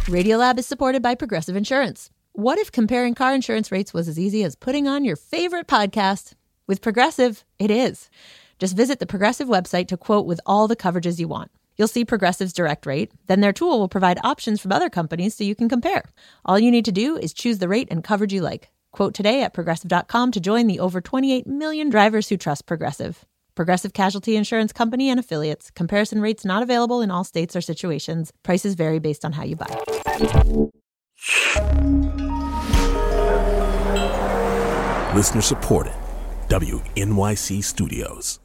Radiolab is supported by Progressive Insurance. What if comparing car insurance rates was as easy as putting on your favorite podcast? With Progressive, it is. Just visit the Progressive website to quote with all the coverages you want. You'll see Progressive's direct rate. Then their tool will provide options from other companies so you can compare. All you need to do is choose the rate and coverage you like. Quote today at Progressive.com to join the over 28 million drivers who trust Progressive. Progressive Casualty Insurance Company and Affiliates. Comparison rates not available in all states or situations. Prices vary based on how you buy. Listener supported. WNYC Studios.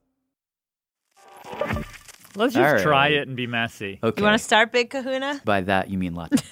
Let's just try it and be messy. Okay. You want to start, Big Kahuna? By that, you mean lots.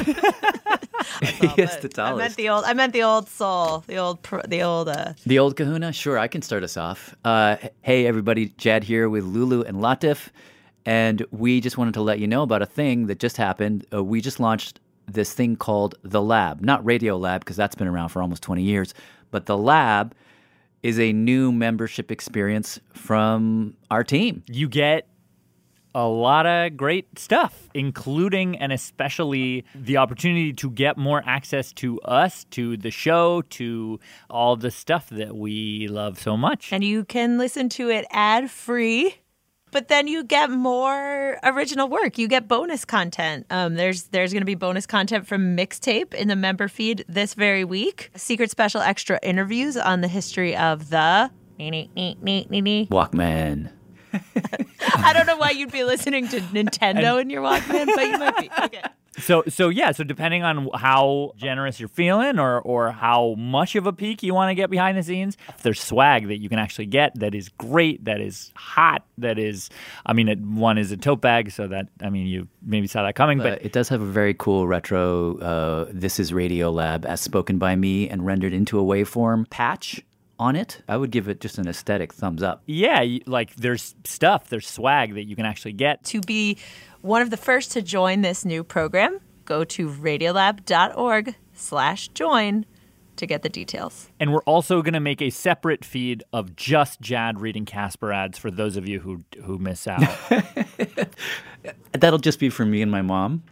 Yes, the tallest. I meant the old soul. The old. The old kahuna? Sure, I can start us off. Hey, everybody. Jad here with Lulu and Latif. And we just wanted to let you know about a thing that just happened. We just launched this thing called The Lab. Not Radio Lab, because that's been around for almost 20 years. But The Lab is a new membership experience from our team. You get a lot of great stuff, including and especially the opportunity to get more access to us, to the show, to all the stuff that we love so much. And you can listen to it ad-free, but then you get more original work. You get bonus content. There's going to be bonus content from Mixtape in the member feed this very week. Secret special extra interviews on the history of the Walkman. I don't know why you'd be listening to Nintendo in your Walkman, but you might be. Okay. So depending on how generous you're feeling or how much of a peek you want to get behind the scenes, there's swag that you can actually get that is great, that is hot, that is, one is a tote bag, so that, you maybe saw that coming. But it does have a very cool retro, This is Radio Lab, as spoken by me and rendered into a waveform patch on it. I would give it just an aesthetic thumbs up. Yeah, there's swag that you can actually get. To be one of the first to join this new program, go to radiolab.org/join to get the details. And we're also going to make a separate feed of just Jad reading Casper ads for those of you who miss out. That'll just be for me and my mom.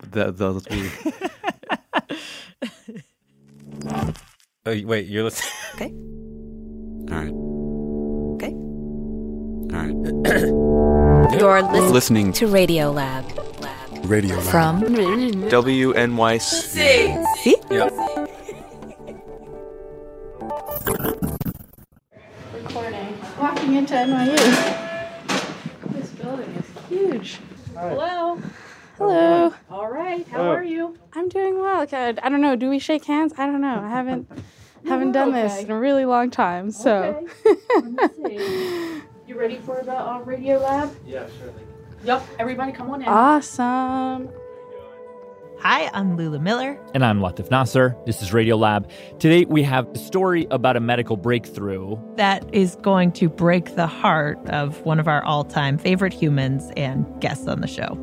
Wait, you're listening? Okay. All right. Okay. All right. You're Listening to Radio Lab. Radio Lab. From WNYC. See? Yep. Recording. Walking into NYU. This building is huge. Hello. Hello. All right. How are you? I'm doing well. Okay, I don't know. Do we shake hands? I don't know. I haven't done this in a really long time. So. Okay. Let me see. You ready for the Radio Lab? Yeah, sure. Yep. Everybody come on in. Awesome. Hi, I'm Lulu Miller. And I'm Latif Nasser. This is Radio Lab. Today we have a story about a medical breakthrough That is going to break the heart of one of our all-time favorite humans and guests on the show.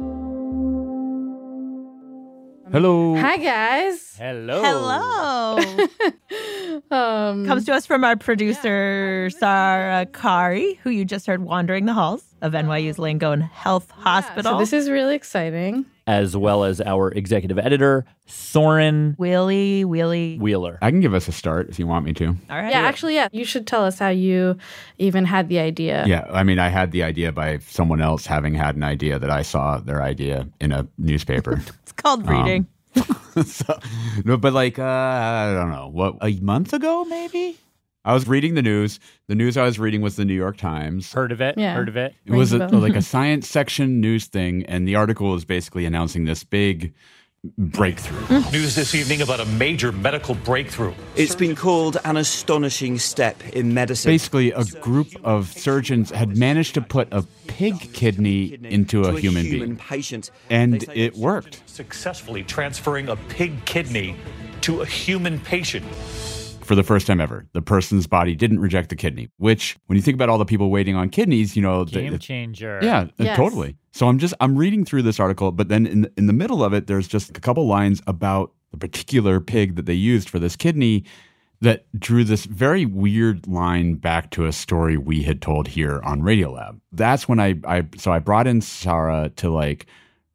Hello. Hi, guys. Hello. Comes to us from our producer, Sarah Kari, who you just heard wandering the halls of NYU's Langone Health Hospital. So this is really exciting. As well as our executive editor, Soren Wheelie. Wheeler. I can give us a start if you want me to. All right. Yeah, actually, yeah. You should tell us how you even had the idea. Yeah, I had the idea by someone else having had an idea that I saw their idea in a newspaper. It's called reading. No, but I don't know, a month ago maybe? I was reading the news. The news I was reading was the New York Times. Heard of it? Yeah. Heard of it? It was Rings like a science section news thing, and the article is basically announcing this big breakthrough. News this evening about a major medical breakthrough. It's been called an astonishing step in medicine. Basically, a group of surgeons had managed to put a pig kidney into a human being. Patient. And it worked. Successfully transferring a pig kidney to a human patient. For the first time ever, the person's body didn't reject the kidney, which, when you think about all the people waiting on kidneys, Game changer. Yeah, Yes. Totally. So I'm reading through this article, but then in the middle of it, there's just a couple lines about the particular pig that they used for this kidney that drew this very weird line back to a story we had told here on Radiolab. That's when I brought in Sarah to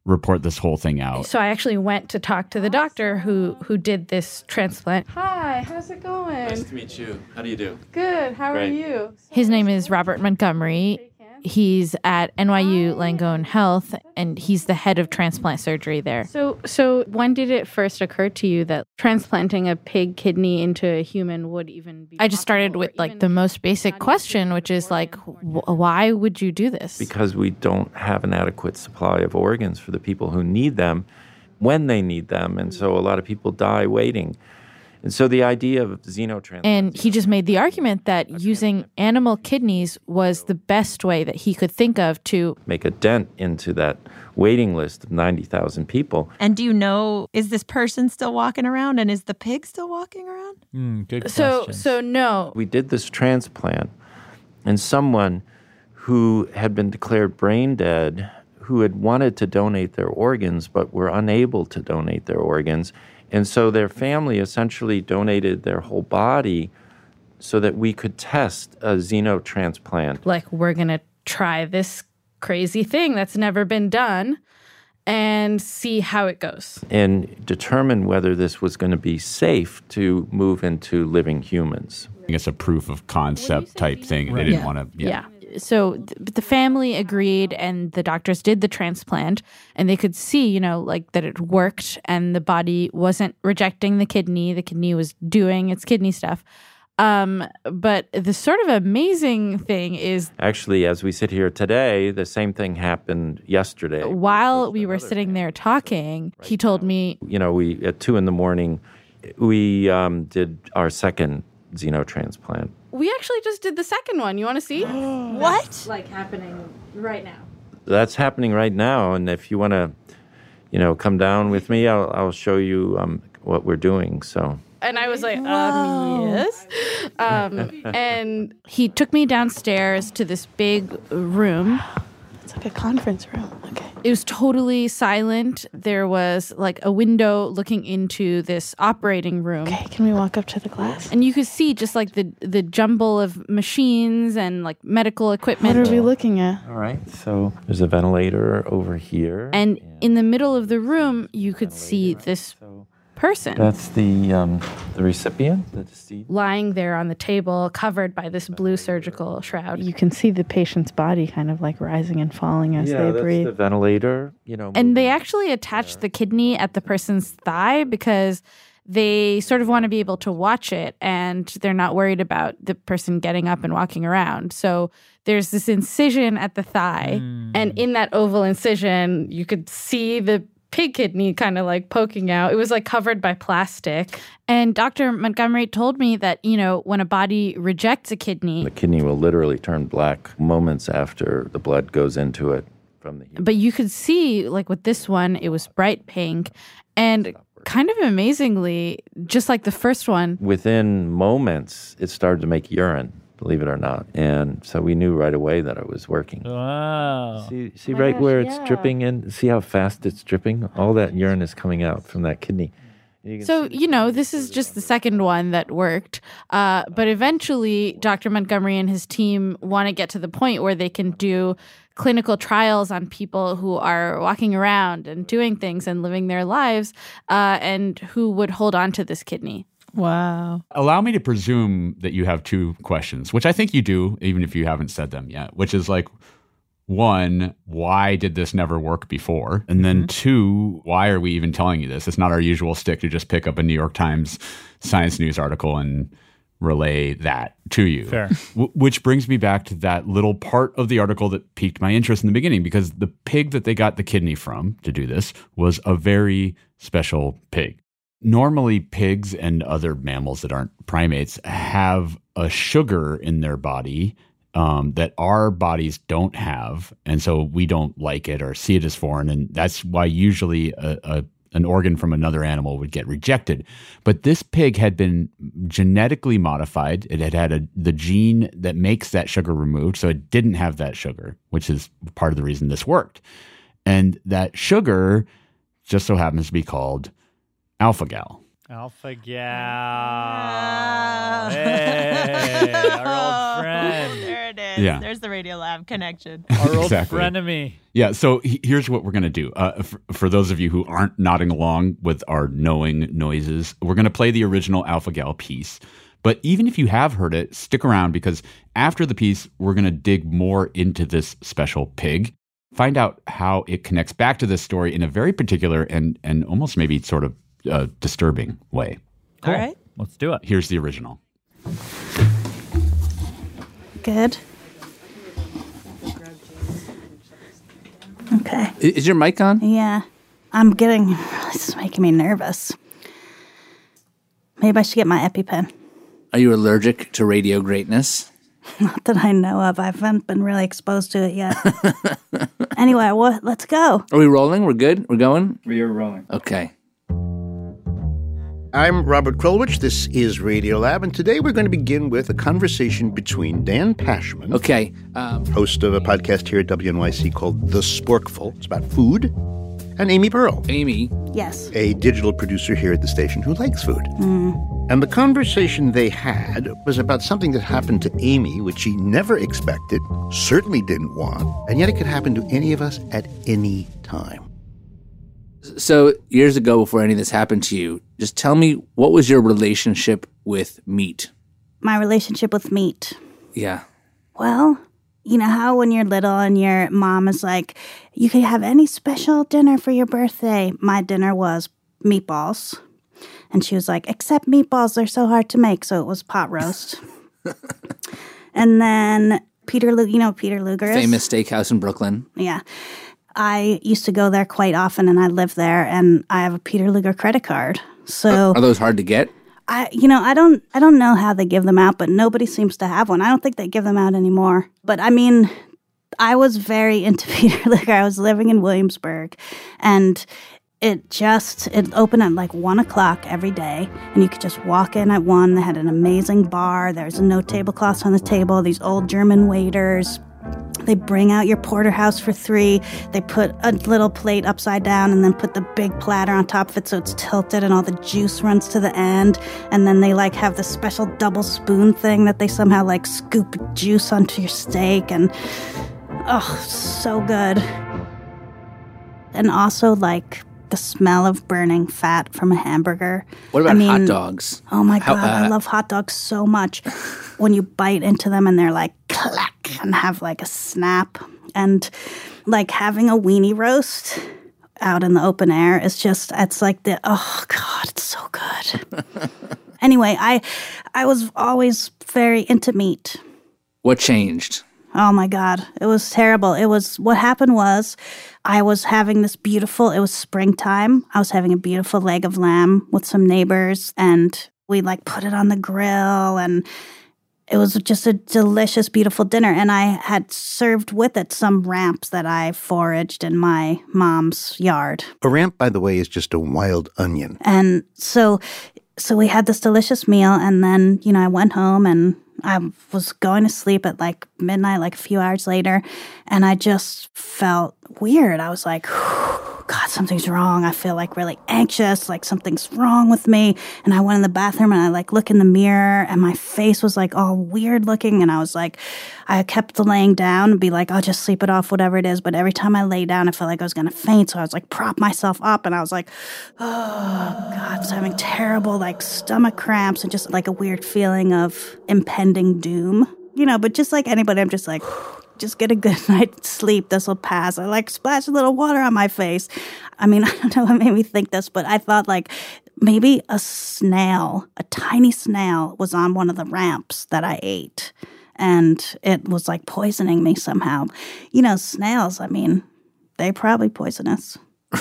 report this whole thing out. So I actually went to talk to the doctor who did this transplant. Hi, how's it going? Nice to meet you. How do you do? Good. How Great. are you? His name is Robert Montgomery. He's at NYU Langone Health, and he's the head of transplant surgery there. So when did it first occur to you that transplanting a pig kidney into a human would even be I just started with like the most basic question, which is like, why would you do this? Because we don't have an adequate supply of organs for the people who need them when they need them. And so a lot of people die waiting. And so the idea of xenotransplantation... And he just made the argument that using animal kidneys was the best way that he could think of to make a dent into that waiting list of 90,000 people. And do you know, is this person still walking around and is the pig still walking around? Good So question. no. We did this transplant, and someone who had been declared brain dead, who had wanted to donate their organs but were unable to donate their organs, and so their family essentially donated their whole body so that we could test a xenotransplant. Like, we're going to try this crazy thing that's never been done and see how it goes. And determine whether this was going to be safe to move into living humans. I guess a proof of concept type thing. They didn't want to. Yeah. So the family agreed, and the doctors did the transplant, and they could see, like that it worked, and the body wasn't rejecting the kidney was doing its kidney stuff. But the sort of amazing thing is, actually, as we sit here today, the same thing happened yesterday. While we were sitting there talking, he told me, we at 2 a.m, we did our second xenotransplant. We actually just did the second one. You want to see? What? That's like happening right now. That's happening right now, and if you want to, come down with me, I'll show you what we're doing. So. And I was like, yes. And he took me downstairs to this big room. it's like a conference room. Okay. It was totally silent. There was like a window looking into this operating room. Okay, can we walk up to the glass? And you could see just like the jumble of machines and like medical equipment. What are we looking at? All right, so there's a ventilator over here. And in the middle of the room, you could see this person. That's the recipient, the deceased. Lying there on the table, covered by this blue surgical shroud. You can see the patient's body kind of like rising and falling as they breathe. The ventilator, And they actually attached the kidney at the person's thigh because they sort of want to be able to watch it, and they're not worried about the person getting up and walking around. So there's this incision at the thigh, and in that oval incision, you could see the pig kidney kind of like poking out. It was like covered by plastic. And Dr. Montgomery told me that, when a body rejects a kidney, the kidney will literally turn black moments after the blood goes into it from the human. But you could see, like with this one, it was bright pink. And kind of amazingly, just like the first one, within moments, it started to make urine, believe it or not. And so we knew right away that it was working. Wow. See right where it's dripping in? See how fast it's dripping? All that urine is coming out from that kidney. So, this is just the second one that worked. But eventually, Dr. Montgomery and his team want to get to the point where they can do clinical trials on people who are walking around and doing things and living their lives and who would hold on to this kidney. Wow. Allow me to presume that you have two questions, which I think you do, even if you haven't said them yet, which is like, one, why did this never work before? And then two, why are we even telling you this? It's not our usual stick to just pick up a New York Times Science News article and relay that to you. Fair. Which brings me back to that little part of the article that piqued my interest in the beginning, because the pig that they got the kidney from to do this was a very special pig. Normally, pigs and other mammals that aren't primates have a sugar in their body that our bodies don't have, and so we don't like it or see it as foreign, and that's why usually an organ from another animal would get rejected. But this pig had been genetically modified. It had the gene that makes that sugar removed, so it didn't have that sugar, which is part of the reason this worked. And that sugar just so happens to be called alpha-gal. Alpha-gal. Hey, our old friend. There it is. is. Yeah. There's the Radiolab connection. Our old Exactly. frenemy. Yeah, so here's what we're going to do. For those of you who aren't nodding along with our knowing noises, we're going to play the original Alpha Gal piece. But even if you have heard it, stick around because after the piece, we're going to dig more into this special pig, find out how it connects back to this story in a very particular and almost maybe sort of disturbing way. Cool. All right. Let's do it. Here's the original. Good. Okay. Is your mic on? Yeah. This is making me nervous. Maybe I should get my EpiPen. Are you allergic to radio greatness? Not that I know of. I haven't been really exposed to it yet. Anyway, let's go. Are we rolling? We're good? We're going? We are rolling. Okay. I'm Robert Krulwich. This is Radiolab, and today we're going to begin with a conversation between Dan Pashman, okay, host of a podcast here at WNYC called The Sporkful. It's about food, and Amy Pearl. Amy. Yes. A digital producer here at the station who likes food. And the conversation they had was about something that happened to Amy, which she never expected, certainly didn't want, and yet it could happen to any of us at any time. So years ago, before any of this happened to you, just tell me, what was your relationship with meat? My relationship with meat. Yeah. Well, you know how when you're little and your mom is like, you could have any special dinner for your birthday. My dinner was meatballs. And she was like, except meatballs, they're so hard to make. So it was pot roast. And then Peter Luger is? Famous steakhouse in Brooklyn. Yeah. I used to go there quite often, and I live there, and I have a Peter Luger credit card. So are those hard to get? I don't know how they give them out, but nobody seems to have one. I don't think they give them out anymore. But I mean, I was very into Peter Luger. I was living in Williamsburg, and it opened at like 1 o'clock every day, and you could just walk in at 1. They had an amazing bar. There's no tablecloths on the table. These old German waiters. They bring out your porterhouse for $3. They put a little plate upside down and then put the big platter on top of it so it's tilted and all the juice runs to the end. And then they like have this special double spoon thing that they somehow like scoop juice onto your steak. And oh, so good. And also like the smell of burning fat from a hamburger. What about hot dogs? Oh my God, I love hot dogs so much. When you bite into them and they're like clack and have like a snap. And like having a weenie roast out in the open air is just, it's like oh God, it's so good. Anyway, I was always very into meat. What changed? Oh my God, it was terrible. What happened was I was having it was springtime. I was having a beautiful leg of lamb with some neighbors, and we like put it on the grill, and it was just a delicious, beautiful dinner. And I had served with it some ramps that I foraged in my mom's yard. A ramp, by the way, is just a wild onion. And so we had this delicious meal, and then, I went home and I was going to sleep at like midnight, like a few hours later, and I just felt weird. I was like, God, something's wrong. I feel like really anxious, like something's wrong with me. And I went in the bathroom and I like look in the mirror and my face was like all weird looking. And I was like, I kept laying down and be like, I'll just sleep it off, whatever it is. But every time I lay down, I felt like I was going to faint. So I was like, prop myself up and I was like, oh God, I was having terrible like stomach cramps and just like a weird feeling of impending doom, but just like anybody, I'm just like, just get a good night's sleep. This will pass. I like splashed a little water on my face. I mean, I don't know what made me think this, but I thought like maybe a tiny snail was on one of the ramps that I ate. And it was like poisoning me somehow. Snails, I mean, they're probably poisonous.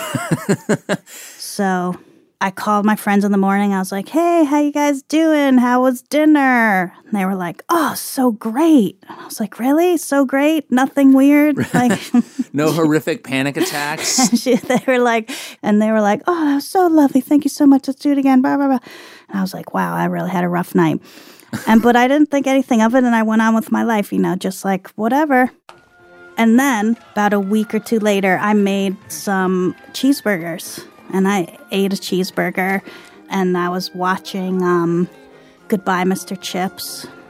So I called my friends in the morning. I was like, hey, how you guys doing? How was dinner? And they were like, oh, so great. And I was like, really? So great? Nothing weird? Like no horrific panic attacks? They were like, oh, that was so lovely. Thank you so much. Let's do it again. Blah, blah, blah. And I was like, wow, I really had a rough night. But I didn't think anything of it. And I went on with my life, just like whatever. And then about a week or two later, I made some cheeseburgers. And I ate a cheeseburger, and I was watching Goodbye, Mr. Chips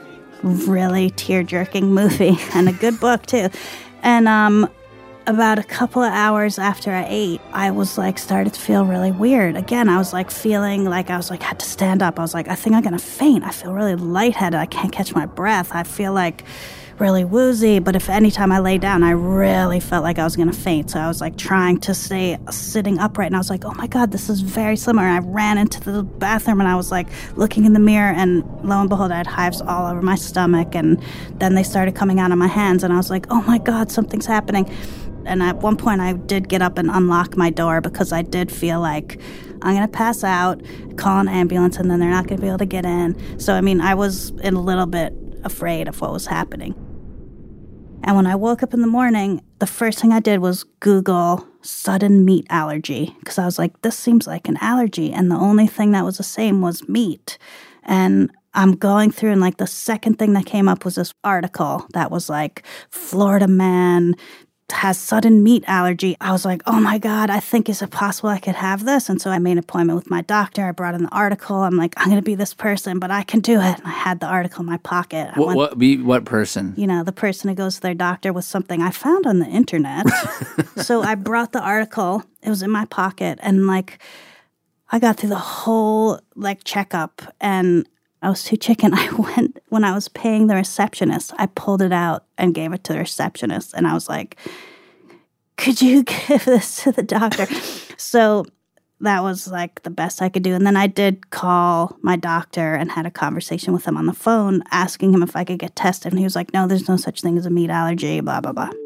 really tear-jerking movie and a good book, too. And about a couple of hours after I ate, I was like, started to feel really weird. Again, I was like feeling like I had to stand up. I was like, I think I'm going to faint. I feel really lightheaded. I can't catch my breath. I feel like really woozy. But if anytime I lay down, I really felt like I was going to faint. So I was like trying to stay sitting upright. And I was like, oh my God, this is very similar. And I ran into the bathroom and I was like looking in the mirror, and lo and behold, I had hives all over my stomach. And then they started coming out of my hands. And I was like, oh my God, something's happening. And at one point, I did get up and unlock my door because I did feel like I'm going to pass out, call an ambulance, and then they're not going to be able to get in. So, I mean, I was a little bit afraid of what was happening. And when I woke up in the morning, the first thing I did was Google sudden meat allergy because I was like, this seems like an allergy. And the only thing that was the same was meat. And I'm going through, and like the second thing that came up was this article that was like, Florida man has sudden meat allergy. I was like, oh my God, I think, is it possible I could have this? And so I made an appointment with my doctor. I brought in the article. I'm like, I'm going to be this person, but I can do it. And I had the article in my pocket. What person? You know, the person who goes to their doctor with something I found on the internet. So I brought the article. It was in my pocket. And like, I got through the whole like checkup, and I was too chicken. I went, when I was paying the receptionist, I pulled it out and gave it to the receptionist. And I was like, could you give this to the doctor? So that was like the best I could do. And then I did call my doctor and had a conversation with him on the phone, asking him if I could get tested. And he was like, no, there's no such thing as a meat allergy, blah, blah, blah.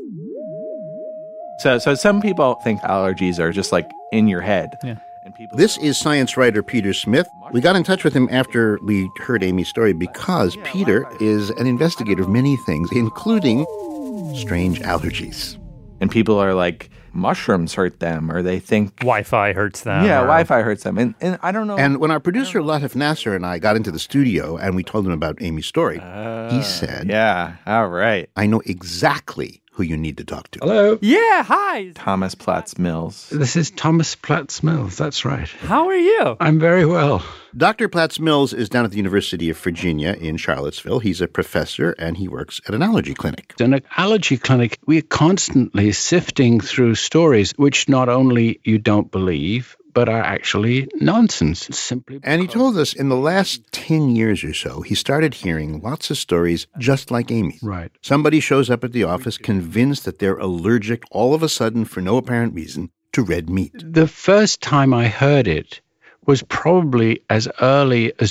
So some people think allergies are just like in your head. Yeah. This is science writer Peter Smith. We got in touch with him after we heard Amy's story because Peter is an investigator of many things, including strange allergies. And people are like, mushrooms hurt them, or they think Wi-Fi hurts them. Yeah, Wi-Fi hurts them. And I don't know. And when our producer Latif Nasser and I got into the studio and we told him about Amy's story, he said, yeah, all right, I know exactly who you need to talk to. Hello. Yeah, hi. Thomas Platts Mills. This is Thomas Platts Mills. That's right. How are you? I'm very well. Dr. Platts Mills is down at the University of Virginia in Charlottesville. He's a professor and he works at an allergy clinic. In an allergy clinic, we're constantly sifting through stories which not only you don't believe, but are actually nonsense. Simply and he told us in the last 10 years or so, he started hearing lots of stories just like Amy's. Right. Somebody shows up at the office convinced that they're allergic all of a sudden for no apparent reason to red meat. The first time I heard it was probably as early as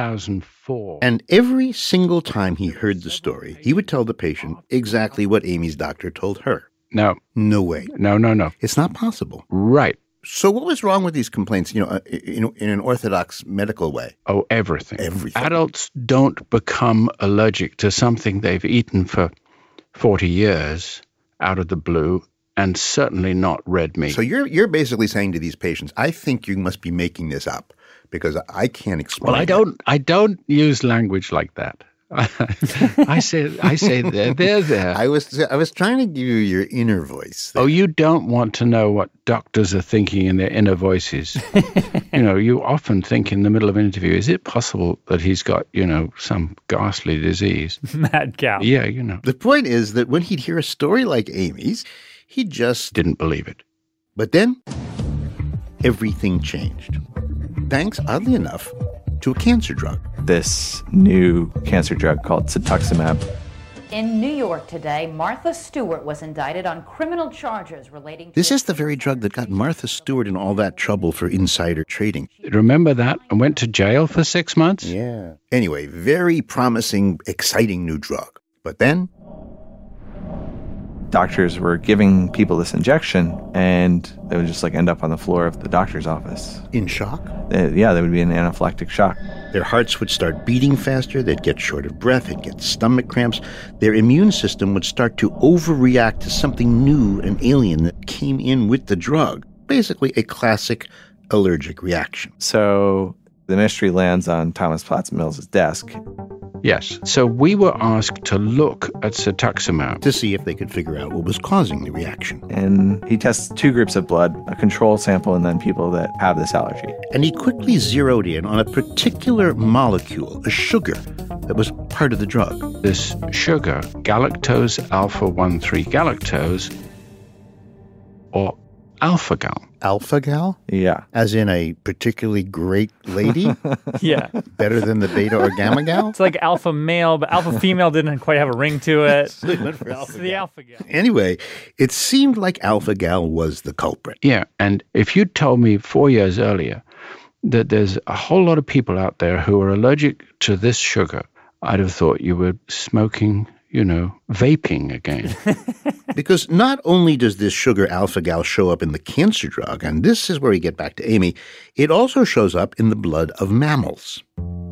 2004. And every single time he heard the story, he would tell the patient exactly what Amy's doctor told her. No. No way. No. It's not possible. Right. So what was wrong with these complaints, in an orthodox medical way? Oh, everything. Everything. Adults don't become allergic to something they've eaten for 40 years out of the blue, and certainly not red meat. So you're basically saying to these patients, I think you must be making this up because I can't explain. Well, I don't use language like that. I say they're there. I was trying to give you your inner voice. Oh, you don't want to know what doctors are thinking in their inner voices. You often think in the middle of an interview, is it possible that he's got, some ghastly disease? Mad cow. Yeah, The point is that when he'd hear a story like Amy's, he just didn't believe it. But then everything changed. Thanks, oddly enough, to a cancer drug. This new cancer drug called cetuximab. In New York today, Martha Stewart was indicted on criminal charges relating to... This is the very drug that got Martha Stewart in all that trouble for insider trading. Remember that? I went to jail for 6 months? Yeah. Anyway, very promising, exciting new drug. But then... doctors were giving people this injection, and they would just end up on the floor of the doctor's office. In shock? They would be in anaphylactic shock. Their hearts would start beating faster, they'd get short of breath, they'd get stomach cramps. Their immune system would start to overreact to something new and alien that came in with the drug. Basically a classic allergic reaction. So the mystery lands on Thomas Platts Mills' desk. Yes. So we were asked to look at cetuximab to see if they could figure out what was causing the reaction. And he tests 2 groups of blood, a control sample and then people that have this allergy. And he quickly zeroed in on a particular molecule, a sugar, that was part of the drug. This sugar, galactose alpha-1,3 galactose, or alpha-gal. Alpha-gal? Yeah. As in a particularly great lady? Yeah. Better than the beta or gamma gal? It's like alpha male, but alpha female didn't quite have a ring to it. So they went for It's the alpha gal. Anyway, it seemed like alpha-gal was the culprit. Yeah, and if you'd told me 4 years earlier that there's a whole lot of people out there who are allergic to this sugar, I'd have thought you were smoking, vaping again. Because not only does this sugar alpha-gal show up in the cancer drug, and this is where we get back to Amy, it also shows up in the blood of mammals.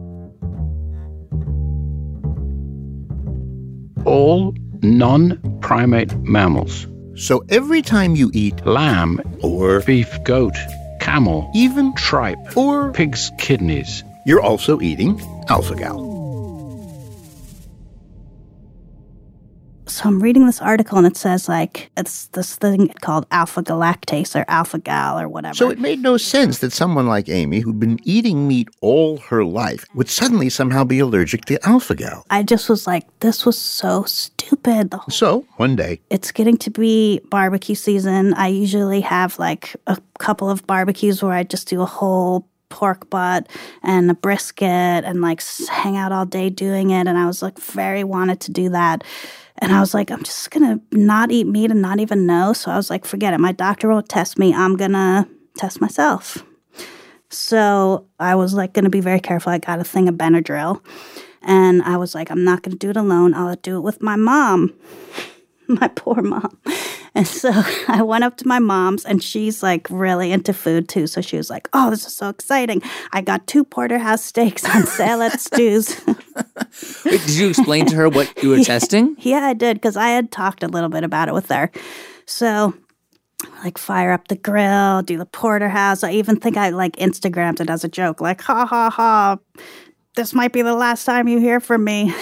All non-primate mammals. So every time you eat lamb or beef, goat, camel, even tripe or pig's kidneys, you're also eating alpha-gal. So I'm reading this article and it says it's this thing called alpha-galactase or alpha-gal or whatever. So it made no sense that someone like Amy, who'd been eating meat all her life, would suddenly somehow be allergic to alpha-gal. I just was like, this was so stupid. So one day, it's getting to be barbecue season. I usually have a couple of barbecues where I just do a whole pork butt and a brisket and hang out all day doing it. And I was very wanted to do that. And I was like, I'm just going to not eat meat and not even know. So I was like, forget it. My doctor won't test me. I'm going to test myself. So I was going to be very careful. I got a thing of Benadryl. And I was like, I'm not going to do it alone. I'll do it with my mom. My poor mom. And so I went up to my mom's, and she's really into food too. So she was like, oh, this is so exciting. I got 2 porterhouse steaks on sale at Stu's. Wait, did you explain to her what you were testing? Yeah, I did, because I had talked a little bit about it with her. So fire up the grill, do the porterhouse. I even think I Instagrammed it as a joke, ha, ha, ha. This might be the last time you hear from me.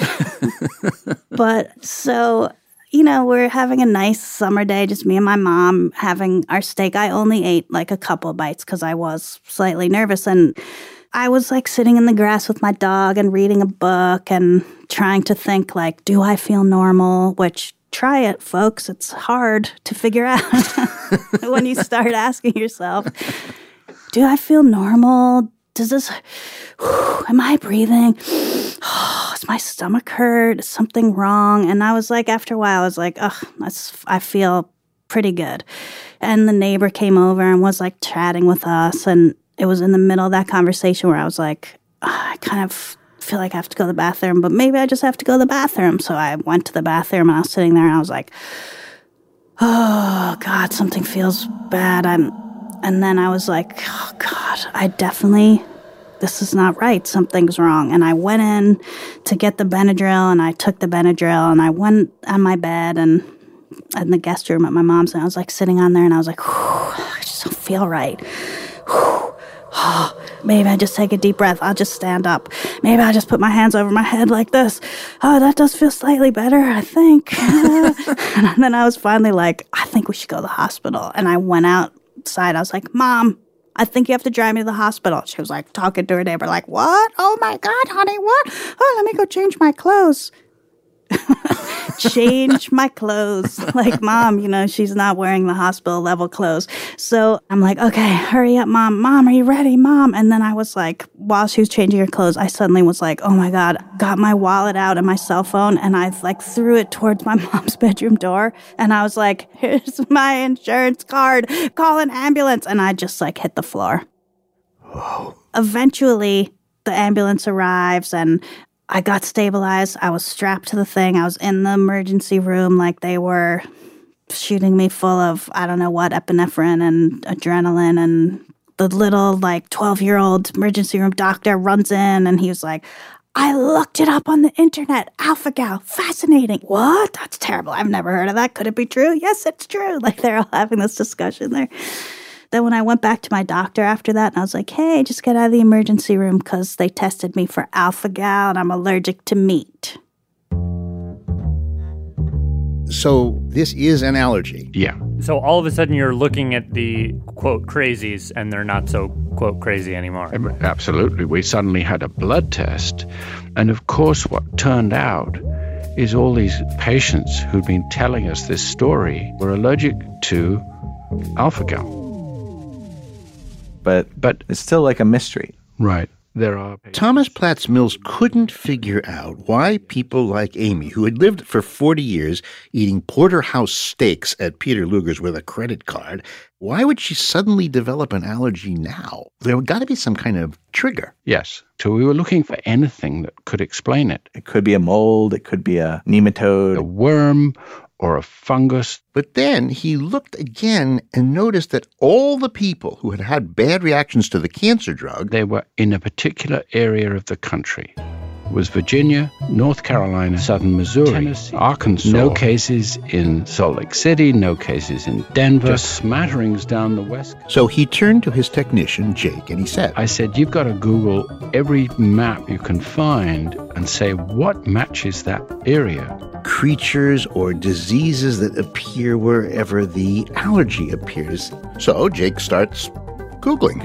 But so... we're having a nice summer day, just me and my mom having our steak. I only ate a couple bites because I was slightly nervous. And I was sitting in the grass with my dog and reading a book and trying to think do I feel normal? Which, try it, folks. It's hard to figure out when you start asking yourself, do I feel normal? Does this, am I breathing? Does my stomach hurt? Is something wrong? And I was after a while, I was I feel pretty good. And the neighbor came over and was chatting with us. And it was in the middle of that conversation where I was I kind of feel like I have to go to the bathroom, but maybe I just have to go to the bathroom. So I went to the bathroom and I was sitting there and I was oh God, something feels bad. And then I was oh God, this is not right. Something's wrong. And I went in to get the Benadryl, and I took the Benadryl, and I went on my bed and in the guest room at my mom's, and I was sitting on there, and I was I just don't feel right. Maybe I just take a deep breath. I'll just stand up. Maybe I'll just put my hands over my head like this. Oh, that does feel slightly better, I think. And then I was finally I think we should go to the hospital. And I went outside. I was Mom, I think you have to drive me to the hospital. She was talking to her neighbor, what? Oh my God, honey, what? Oh, let me go change my clothes. Change my clothes. Mom, she's not wearing the hospital level clothes. So I'm okay, hurry up, Mom. Mom, are you ready, Mom? And then I was while she was changing her clothes, I suddenly was oh my God, got my wallet out and my cell phone, and I threw it towards my mom's bedroom door. And I was here's my insurance card. Call an ambulance. And I just hit the floor. Whoa. Eventually, the ambulance arrives, and I got stabilized. I was strapped to the thing. I was in the emergency room they were shooting me full of, I don't know what, epinephrine and adrenaline. And the little 12-year-old emergency room doctor runs in, and he was I looked it up on the internet. Alpha-gal, fascinating. What? That's terrible. I've never heard of that. Could it be true? Yes, it's true. They're all having this discussion there. Then when I went back to my doctor after that, and I was like, hey, just get out of the emergency room because they tested me for alpha-gal and I'm allergic to meat. So this is an allergy. Yeah. So all of a sudden you're looking at the, quote, crazies, and they're not so, quote, crazy anymore. Absolutely. We suddenly had a blood test. And of course, what turned out is all these patients who'd been telling us this story were allergic to alpha-gal. But it's still like a mystery. Right. There are Thomas Platts Mills couldn't figure out why people like Amy, who had lived for 40 years eating porterhouse steaks at Peter Luger's with a credit card, why would she suddenly develop an allergy now? There got to be some kind of trigger. Yes. So we were looking for anything that could explain it. It could be a mold. It could be a nematode. A worm or a fungus. But then he looked again and noticed that all the people who had had bad reactions to the cancer drug, they were in a particular area of the country. It was Virginia, North Carolina, southern Missouri, Tennessee, Arkansas. No cases in Salt Lake City, no cases in Denver, just smatterings down the west. So he turned to his technician, Jake, and he said, I said, you've got to Google every map you can find and say what matches that area. Creatures or diseases that appear wherever the allergy appears. So Jake starts Googling.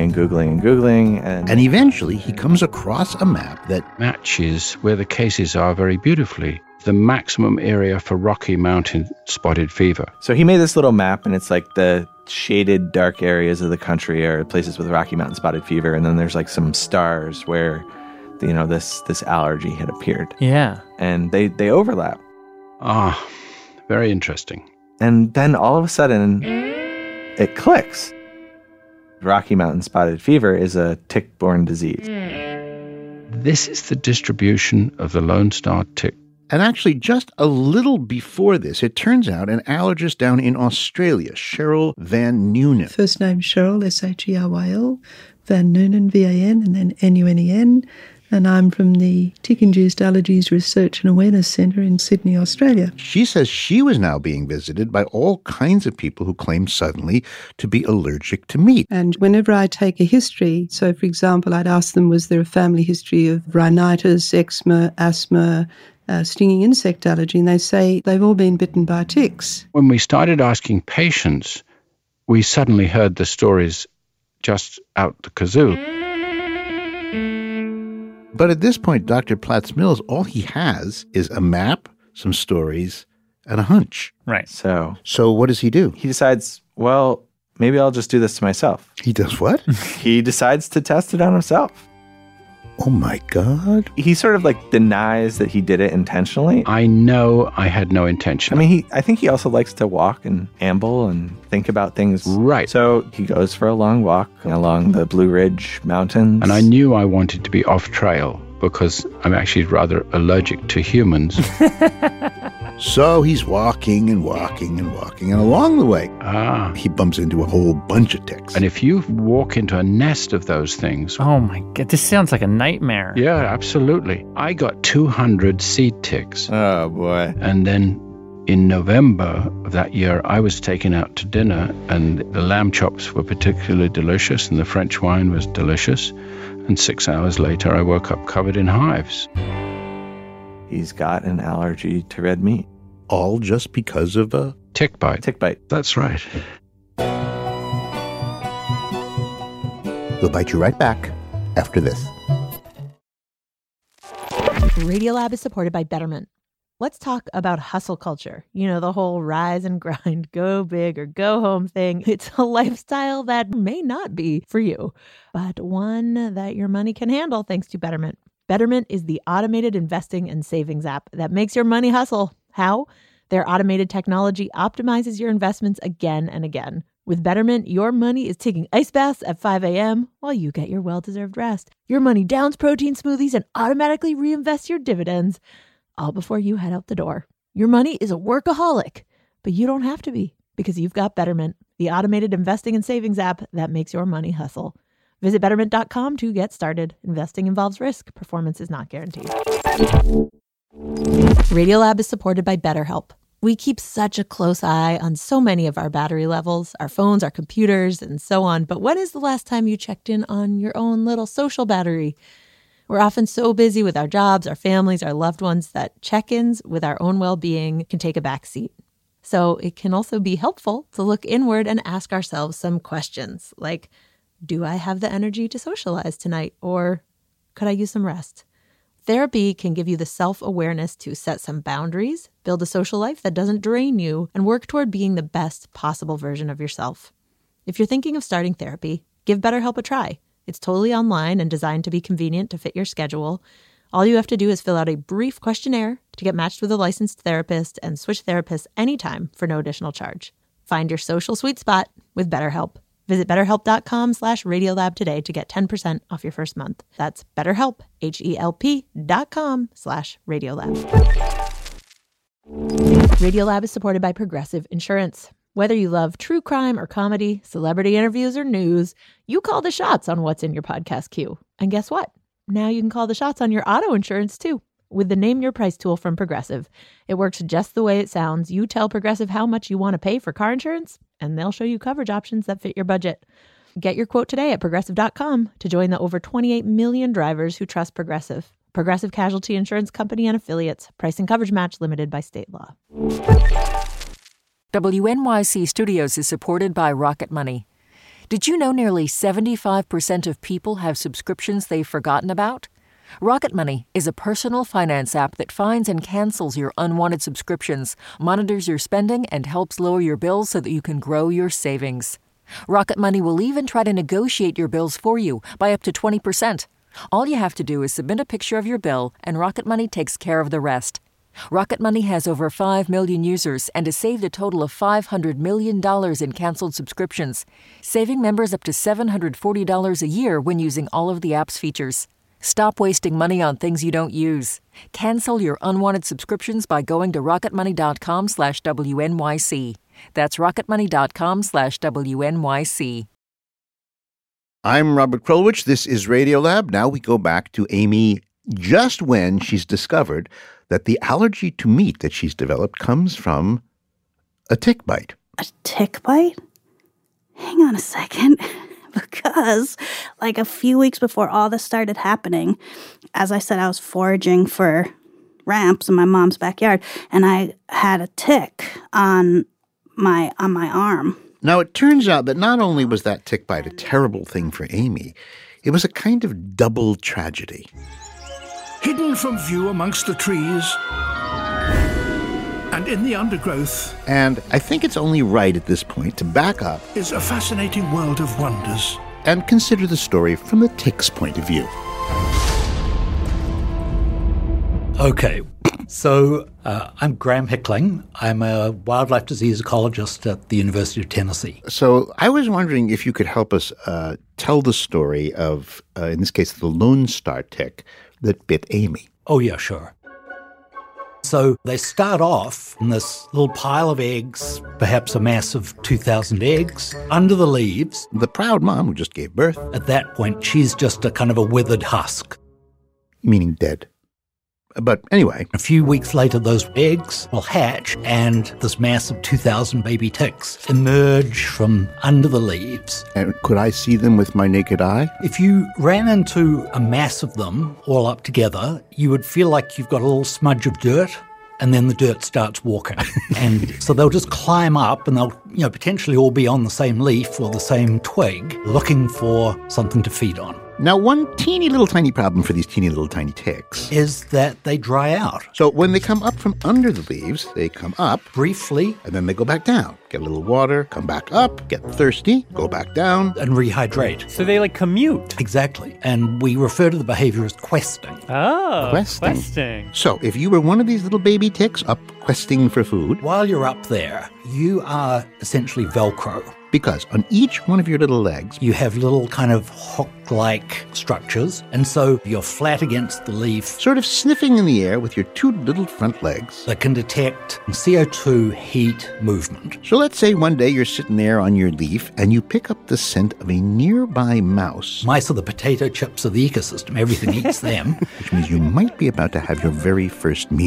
And eventually he comes across a map that matches where the cases are very beautifully. The maximum area for Rocky Mountain spotted fever. So he made this little map, and it's like the shaded dark areas of the country are places with Rocky Mountain spotted fever, and then there's like some stars where, you know, this allergy had appeared. Yeah. And they overlap. Ah, very interesting. And then all of a sudden, it clicks. Rocky Mountain spotted fever is a tick-borne disease. This is the distribution of the Lone Star tick. And actually, just a little before this, it turns out an allergist down in Australia, Cheryl Van Noonen. First name Cheryl, S-H-E-R-Y-L, Van Noonen, V-A-N, and then N-U-N-E-N. And I'm from the Tick-Induced Allergies Research and Awareness Centre in Sydney, Australia. She says she was now being visited by all kinds of people who claimed suddenly to be allergic to meat. And whenever I take a history, so for example, I'd ask them, was there a family history of rhinitis, eczema, asthma, stinging insect allergy? And they say they've all been bitten by ticks. When we started asking patients, we suddenly heard the stories just out the kazoo. But at this point, Dr. Platts Mills, all he has is a map, some stories, and a hunch. Right. So what does he do? He decides, well, maybe I'll just do this to myself. He does what? He decides to test it on himself. Oh, my God. He sort of like denies that he did it intentionally. I know I had no intention. I mean, I think he also likes to walk and amble and think about things. Right. So he goes for a long walk along the Blue Ridge Mountains. And I knew I wanted to be off trail because I'm actually rather allergic to humans. So he's walking and walking and walking, and along the way, he bumps into a whole bunch of ticks. And if you walk into a nest of those things... Oh, my God. This sounds like a nightmare. Yeah, absolutely. I got 200 seed ticks. Oh, boy. And then in November of that year, I was taken out to dinner, and the lamb chops were particularly delicious, and the French wine was delicious. And 6 hours later, I woke up covered in hives. He's got an allergy to red meat. All just because of a tick bite. Tick bite. That's right. We'll bite you right back after this. Radiolab is supported by Betterment. Let's talk about hustle culture. You know, the whole rise and grind, go big or go home thing. It's a lifestyle that may not be for you, but one that your money can handle thanks to Betterment. Betterment is the automated investing and savings app that makes your money hustle. How? Their automated technology optimizes your investments again and again. With Betterment, your money is taking ice baths at 5 a.m. while you get your well-deserved rest. Your money downs protein smoothies and automatically reinvests your dividends, all before you head out the door. Your money is a workaholic, but you don't have to be because you've got Betterment, the automated investing and savings app that makes your money hustle. Visit Betterment.com to get started. Investing involves risk. Performance is not guaranteed. Radiolab is supported by BetterHelp. We keep such a close eye on so many of our battery levels, our phones, our computers, and so on. But when is the last time you checked in on your own little social battery? We're often so busy with our jobs, our families, our loved ones that check-ins with our own well-being can take a back seat. So it can also be helpful to look inward and ask ourselves some questions like, do I have the energy to socialize tonight? Or could I use some rest? Therapy can give you the self-awareness to set some boundaries, build a social life that doesn't drain you, and work toward being the best possible version of yourself. If you're thinking of starting therapy, give BetterHelp a try. It's totally online and designed to be convenient to fit your schedule. All you have to do is fill out a brief questionnaire to get matched with a licensed therapist and switch therapists anytime for no additional charge. Find your social sweet spot with BetterHelp. Visit BetterHelp.com/Radiolab today to get 10% off your first month. That's BetterHelp, HELP.com/Radiolab. Radiolab is supported by Progressive Insurance. Whether you love true crime or comedy, celebrity interviews or news, you call the shots on what's in your podcast queue. And guess what? Now you can call the shots on your auto insurance too. With the Name Your Price tool from Progressive. It works just the way it sounds. You tell Progressive how much you want to pay for car insurance, and they'll show you coverage options that fit your budget. Get your quote today at Progressive.com to join the over 28 million drivers who trust Progressive. Progressive Casualty Insurance Company and Affiliates. Price and coverage match limited by state law. WNYC Studios is supported by Rocket Money. Did you know nearly 75% of people have subscriptions they've forgotten about? Rocket Money is a personal finance app that finds and cancels your unwanted subscriptions, monitors your spending, and helps lower your bills so that you can grow your savings. Rocket Money will even try to negotiate your bills for you by up to 20%. All you have to do is submit a picture of your bill, and Rocket Money takes care of the rest. Rocket Money has over 5 million users and has saved a total of $500 million in canceled subscriptions, saving members up to $740 a year when using all of the app's features. Stop wasting money on things you don't use. Cancel your unwanted subscriptions by going to rocketmoney.com/WNYC. That's rocketmoney.com/WNYC. I'm Robert Krulwich. This is Radiolab. Now we go back to Amy just when she's discovered that the allergy to meat that she's developed comes from a tick bite. A tick bite? Hang on a second. Because, like a few weeks before all this started happening, as I said, I was foraging for ramps in my mom's backyard, and I had a tick on my arm. Now, it turns out that not only was that tick bite a terrible thing for Amy, it was a kind of double tragedy. Hidden from view amongst the trees and in the undergrowth. And I think it's only right at this point to back up. Is a fascinating world of wonders. And consider the story from the tick's point of view. Okay, so I'm Graham Hickling. I'm a wildlife disease ecologist at the University of Tennessee. So I was wondering if you could help us tell the story of, in this case, the Lone Star tick that bit Amy. Oh, yeah, sure. So they start off in this little pile of eggs, perhaps a mass of 2,000 eggs, under the leaves. The proud mom who just gave birth. At that point, she's just a kind of a withered husk. Meaning dead. But anyway. A few weeks later, those eggs will hatch, and this mass of 2,000 baby ticks emerge from under the leaves. And could I see them with my naked eye? If you ran into a mass of them all up together, you would feel like you've got a little smudge of dirt, and then the dirt starts walking. And so they'll just climb up, and they'll potentially all be on the same leaf or the same twig, looking for something to feed on. Now, one teeny little tiny problem for these teeny little tiny ticks is that they dry out. So when they come up from under the leaves, they come up briefly, and then they go back down. Get a little water, come back up, get thirsty, go back down. And rehydrate. So they commute. Exactly. And we refer to the behavior as questing. Oh, questing. So if you were one of these little baby ticks up questing for food. While you're up there, you are essentially Velcro. Because on each one of your little legs, you have little kind of hook-like structures. And so you're flat against the leaf. Sort of sniffing in the air with your two little front legs. That can detect CO2 heat movement. So let's say one day you're sitting there on your leaf and you pick up the scent of a nearby mouse. Mice are the potato chips of the ecosystem. Everything eats them. Which means you might be about to have your very first meal.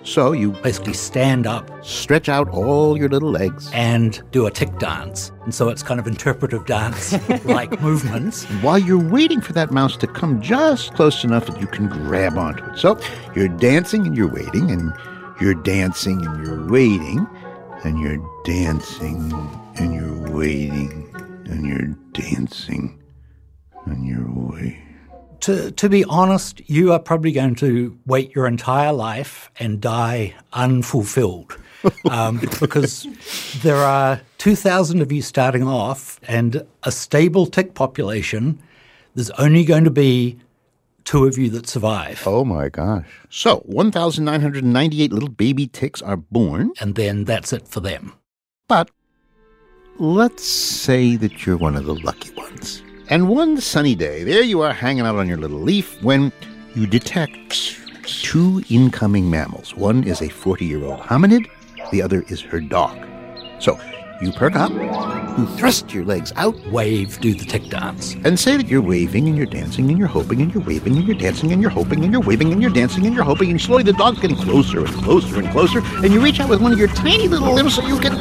So you basically stand up, stretch out all your little legs, and do a tick dance. And so it's kind of interpretive dance-like movements. While you're waiting for that mouse to come just close enough that you can grab onto it. So you're dancing and you're waiting, and you're dancing and you're waiting, and you're dancing and you're waiting, and you're dancing and you're waiting. To be honest, you are probably going to wait your entire life and die unfulfilled because there are 2,000 of you starting off and a stable tick population. There's only going to be 2 of you that survive. Oh, my gosh. So 1,998 little baby ticks are born. And then that's it for them. But let's say that you're one of the lucky ones. And one sunny day, there you are hanging out on your little leaf when you detect 2 incoming mammals. One is a 40-year-old hominid, the other is her dog. So you perk up, you thrust your legs out, wave, do the tick dance, and say that you're waving and you're dancing and you're hoping and you're waving and you're dancing and you're hoping and you're waving and you're dancing and you're hoping, and slowly the dog's getting closer and closer and closer, and you reach out with one of your tiny little limbs so you can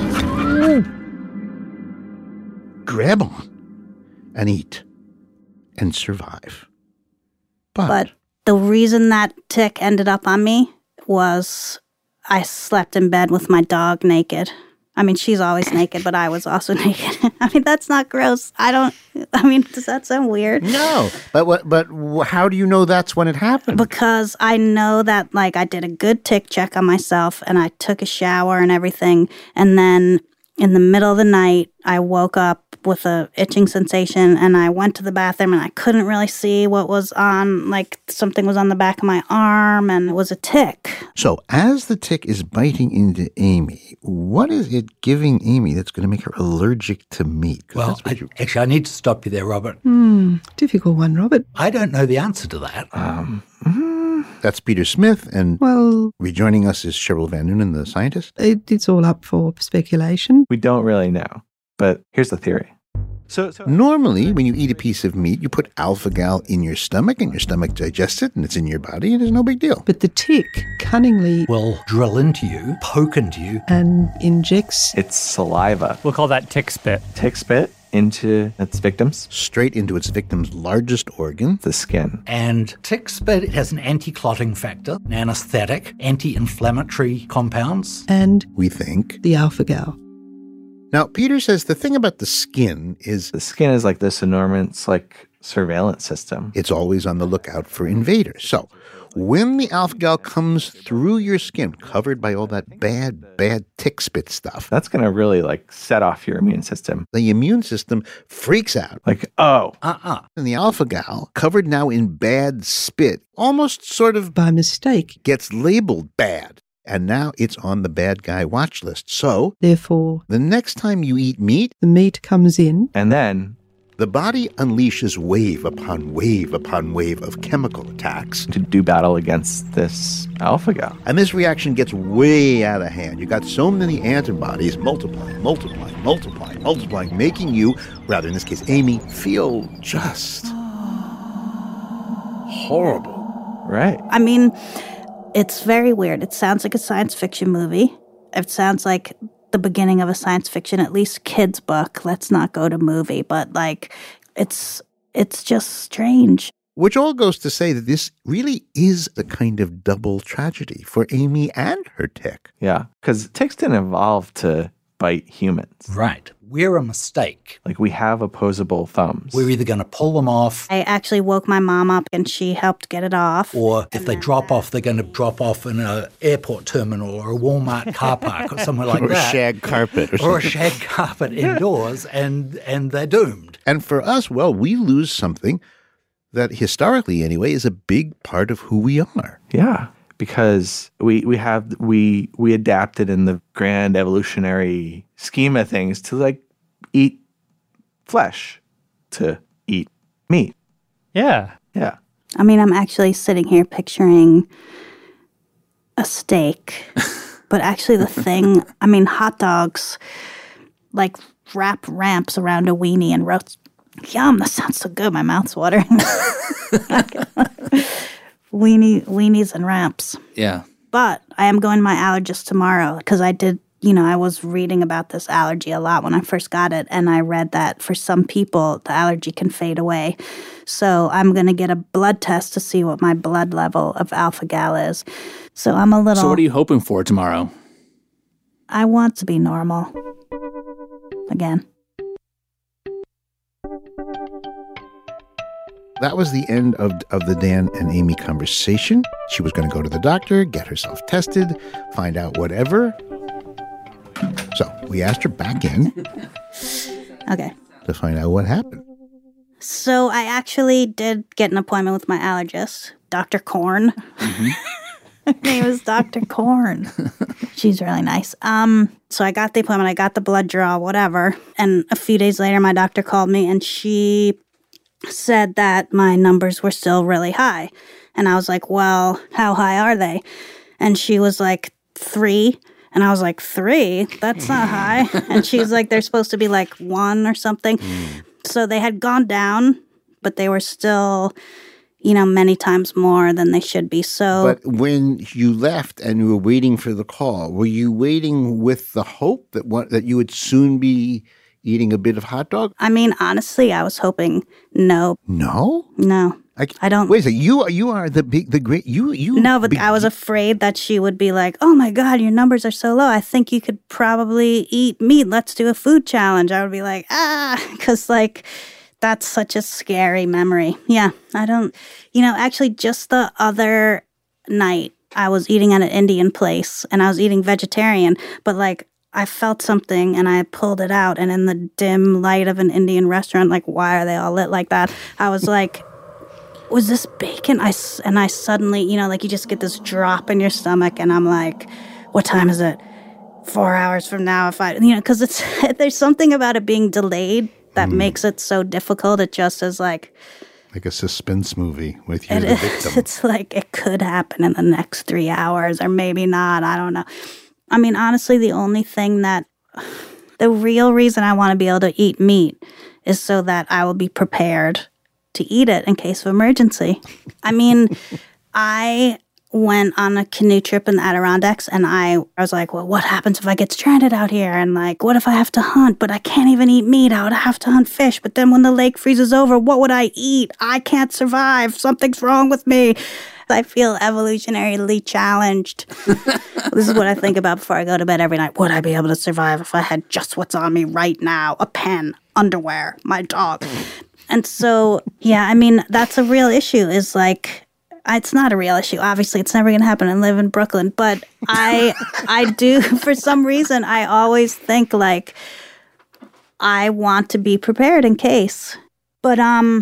grab on and eat and survive. But the reason that tick ended up on me was I slept in bed with my dog naked. I mean, she's always naked, but I was also naked. I mean, that's not gross. Does that sound weird? No. But how do you know that's when it happened? Because I know that, I did a good tick check on myself, and I took a shower and everything, and then in the middle of the night, I woke up with a itching sensation, and I went to the bathroom, and I couldn't really see what was on, something was on the back of my arm, and it was a tick. So as the tick is biting into Amy, what is it giving Amy that's going to make her allergic to meat? Well, actually, I need to stop you there, Robert. Difficult one, Robert. I don't know the answer to that. That's Peter Smith, and rejoining us is Cheryl Van Noonen, the scientist. It's all up for speculation. We don't really know, but here's the theory. So normally, when you eat a piece of meat, you put alpha-gal in your stomach, and your stomach digests it, and it's in your body, and it's no big deal. But the tick cunningly will drill into you, poke into you, and injects its saliva. We'll call that tick spit. Tick spit into its victims. Straight into its victim's largest organ, the skin. And tick spit has an anti-clotting factor, an anesthetic, anti-inflammatory compounds. And we think the alpha-gal. Now, Peter says the thing about the skin is... The skin is like this enormous, surveillance system. It's always on the lookout for invaders. So, when the alpha-gal comes through your skin, covered by all that bad tick spit stuff... That's going to really, set off your immune system. The immune system freaks out. And the alpha-gal, covered now in bad spit, almost sort of... by mistake. Gets labeled bad. And now it's on the bad guy watch list. So, therefore, the next time you eat meat, the meat comes in. And then the body unleashes wave upon wave upon wave of chemical attacks to do battle against this alpha-gal. And this reaction gets way out of hand. You got so many antibodies multiplying, making you, rather in this case, Amy, feel just horrible. Right. I mean, it's very weird. It sounds like a science fiction movie. It sounds like the beginning of a science fiction, at least kids' book. Let's not go to movie, but it's just strange. Which all goes to say that this really is a kind of double tragedy for Amy and her tick. Yeah, because ticks didn't evolve to bite humans. Right. We're a mistake. We have opposable thumbs. We're either going to pull them off. I actually woke my mom up and she helped get it off. Or if they drop off, they're going to drop off in an airport terminal or a Walmart car park or somewhere like that. Or a shag carpet. Or a shag carpet indoors, and they're doomed. And for us, we lose something that historically, anyway, is a big part of who we are. Yeah. Because we adapted in the grand evolutionary scheme of things to eat flesh, to eat meat. Yeah. Yeah. I mean, I'm actually sitting here picturing a steak, but actually the thing, hot dogs, wrap ramps around a weenie and roast. Yum, that sounds so good. My mouth's watering. Weenies and wraps. Yeah. But I am going to my allergist tomorrow because I did, I was reading about this allergy a lot when I first got it. And I read that for some people, the allergy can fade away. So I'm going to get a blood test to see what my blood level of alpha-gal is. So I'm a little... So what are you hoping for tomorrow? I want to be normal. Again. That was the end of the Dan and Amy conversation. She was going to go to the doctor, get herself tested, find out whatever. So we asked her back in. Okay. To find out what happened. So I actually did get an appointment with my allergist, Dr. Korn. Mm-hmm. Her name is Dr. Korn. She's really nice. So I got the appointment. I got the blood draw, whatever. And a few days later, my doctor called me and she said that my numbers were still really high. And I was like, well, how high are they? And she was like, 3. And I was like, 3? That's not high. And she was like, they're supposed to be like 1 or something. So they had gone down, but they were still, many times more than they should be. So, but when you left and you were waiting for the call, were you waiting with the hope that you would soon be eating a bit of hot dog? I mean, honestly, I was hoping no. No? No. I don't. Wait a second. You are the great. You. No, but I was afraid that she would be like, "Oh my God, your numbers are so low. I think you could probably eat meat. Let's do a food challenge." I would be like, because that's such a scary memory. Yeah, I don't. Actually, just the other night, I was eating at an Indian place, and I was eating vegetarian, but I felt something and I pulled it out, and in the dim light of an Indian restaurant, why are they all lit like that? I was like, was this bacon? I suddenly, you just get this drop in your stomach, and I'm like, what time is it? 4 hours from now, because there's something about it being delayed that makes it so difficult. It just is like a suspense movie with you, the victim. It's like it could happen in the next 3 hours, or maybe not. I don't know. I mean, honestly, the real reason I want to be able to eat meat is so that I will be prepared to eat it in case of emergency. I mean, I went on a canoe trip in the Adirondacks, and I was like, well, what happens if I get stranded out here? And what if I have to hunt, but I can't even eat meat? I would have to hunt fish. But then when the lake freezes over, what would I eat? I can't survive. Something's wrong with me. I feel evolutionarily challenged. This is what I think about before I go to bed every night. Would I be able to survive if I had just what's on me right now? A pen, underwear, my dog. And so, yeah, I mean, that's a real issue is it's not a real issue. Obviously, it's never going to happen. I live in Brooklyn. But I do, for some reason, I always think I want to be prepared in case. But,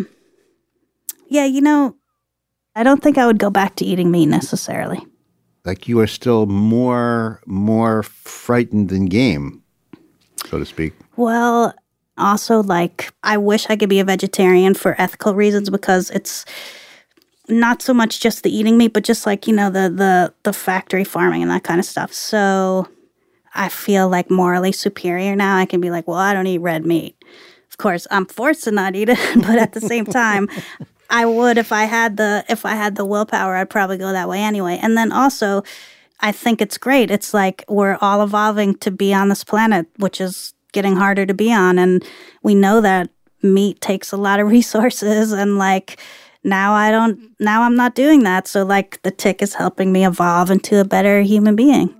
yeah, I don't think I would go back to eating meat necessarily. You are still more frightened than game, so to speak. Well, also, I wish I could be a vegetarian for ethical reasons, because it's not so much just the eating meat, but just the factory farming and that kind of stuff. So I feel morally superior now. I can be well, I don't eat red meat. Of course, I'm forced to not eat it, but at the same time, I would if I had the willpower. I'd probably go that way anyway. And then also, I think it's great. It's we're all evolving to be on this planet, which is getting harder to be on, and we know that meat takes a lot of resources, and now I'm not doing that. So the tick is helping me evolve into a better human being.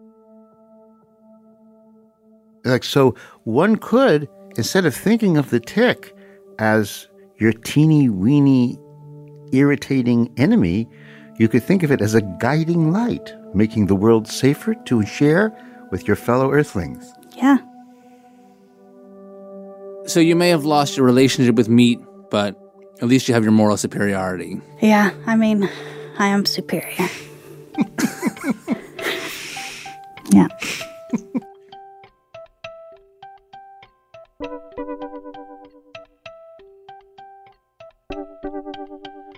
So one could, instead of thinking of the tick as your teeny weeny irritating enemy, you could think of it as a guiding light, making the world safer to share with your fellow earthlings. Yeah. So you may have lost your relationship with meat, but at least you have your moral superiority. Yeah, I mean, I am superior. Yeah.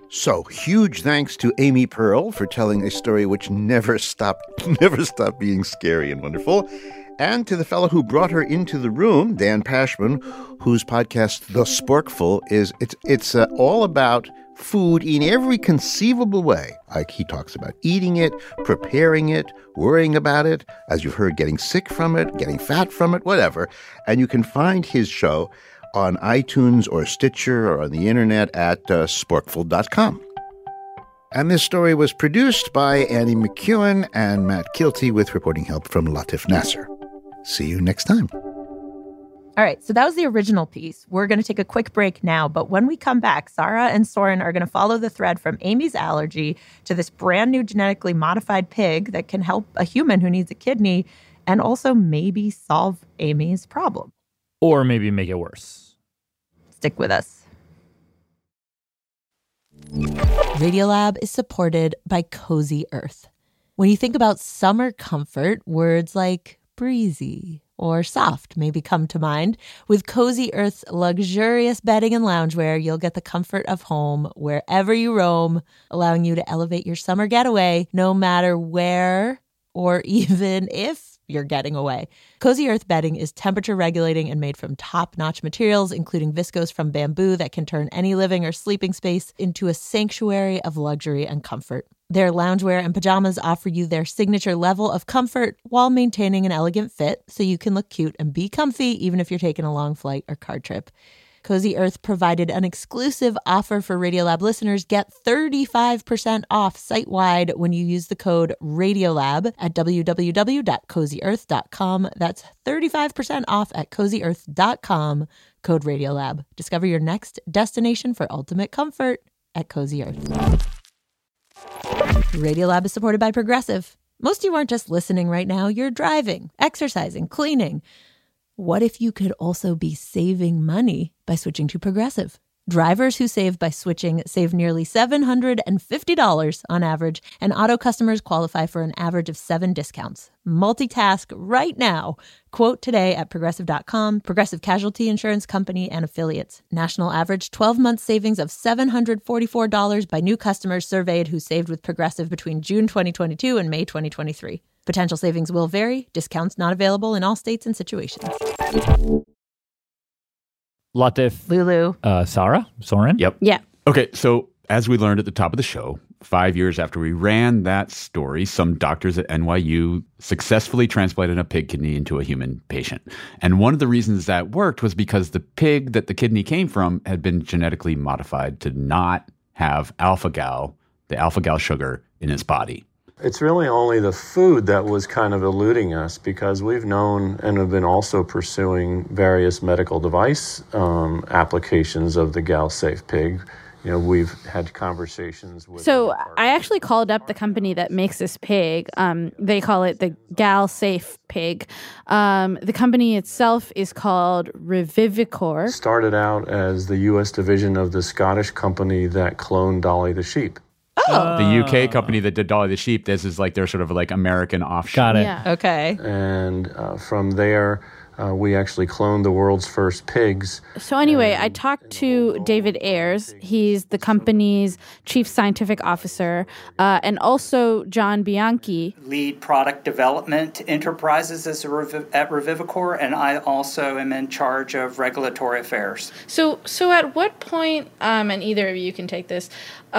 So, huge thanks to Amy Pearl for telling a story which never stopped being scary and wonderful. And to the fellow who brought her into the room, Dan Pashman, whose podcast, The Sporkful, it's all about food in every conceivable way. Like he talks about eating it, preparing it, worrying about it, as you've heard, getting sick from it, getting fat from it, whatever. And you can find his show on iTunes or Stitcher or on the internet at sporkful.com. And this story was produced by Annie McEwen and Matt Kilty with reporting help from Latif Nasser. See you next time. All right, so that was the original piece. We're going to take a quick break now, but when we come back, Sarah and Soren are going to follow the thread from Amy's allergy to this brand new genetically modified pig that can help a human who needs a kidney and also maybe solve Amy's problem. Or maybe make it worse. Stick with us. Radiolab is supported by Cozy Earth. When you think about summer comfort, words like breezy or soft maybe come to mind. With Cozy Earth's luxurious bedding and loungewear, you'll get the comfort of home wherever you roam, allowing you to elevate your summer getaway no matter where or even if you're getting away. Cozy Earth bedding is temperature regulating and made from top-notch materials, including viscose from bamboo that can turn any living or sleeping space into a sanctuary of luxury and comfort. Their loungewear and pajamas offer you their signature level of comfort while maintaining an elegant fit, so you can look cute and be comfy even if you're taking a long flight or car trip. Cozy Earth provided an exclusive offer for Radiolab listeners. Get 35% off site-wide when you use the code Radiolab at www.cozyearth.com. That's 35% off at cozyearth.com, code Radiolab. Discover your next destination for ultimate comfort at Cozy Earth. Radiolab is supported by Progressive. Most of you aren't just listening right now. You're driving, exercising, cleaning. What if you could also be saving money by switching to Progressive? Drivers who save by switching save nearly $750 on average, and auto customers qualify for an average of 7 discounts. Multitask right now. Quote today at Progressive.com. Progressive Casualty Insurance Company and Affiliates. National average 12-month savings of $744 by new customers surveyed who saved with Progressive between June 2022 and May 2023. Potential savings will vary. Discounts not available in all states and situations. Latif. Lulu. Sarah? Soren? Yep. Yeah. Okay, so as we learned at the top of the show, 5 years after we ran that story, some doctors at NYU successfully transplanted a pig kidney into a human patient. And one of the reasons that worked was because the pig that the kidney came from had been genetically modified to not have alpha-gal, the alpha-gal sugar, in its body. It's really only the food that was kind of eluding us, because we've known and have been also pursuing various medical device applications of the GalSafe pig. You know, we've had conversations with... So I actually called up the company that makes this pig. They call it the GalSafe pig. The company itself is called Revivicor. Started out as the U.S. division of the Scottish company that cloned Dolly the sheep. Oh. The UK company that did Dolly the sheep, this is like their sort of like American offshoot. Got it. Yeah. Okay. And from there, we actually cloned the world's first pigs. So anyway, I talked to David Ayers. He's the company's chief scientific officer, and also John Bianchi. Lead product development enterprises at Revivicor, and I also am in charge of regulatory affairs. So at what point, and either of you can take this,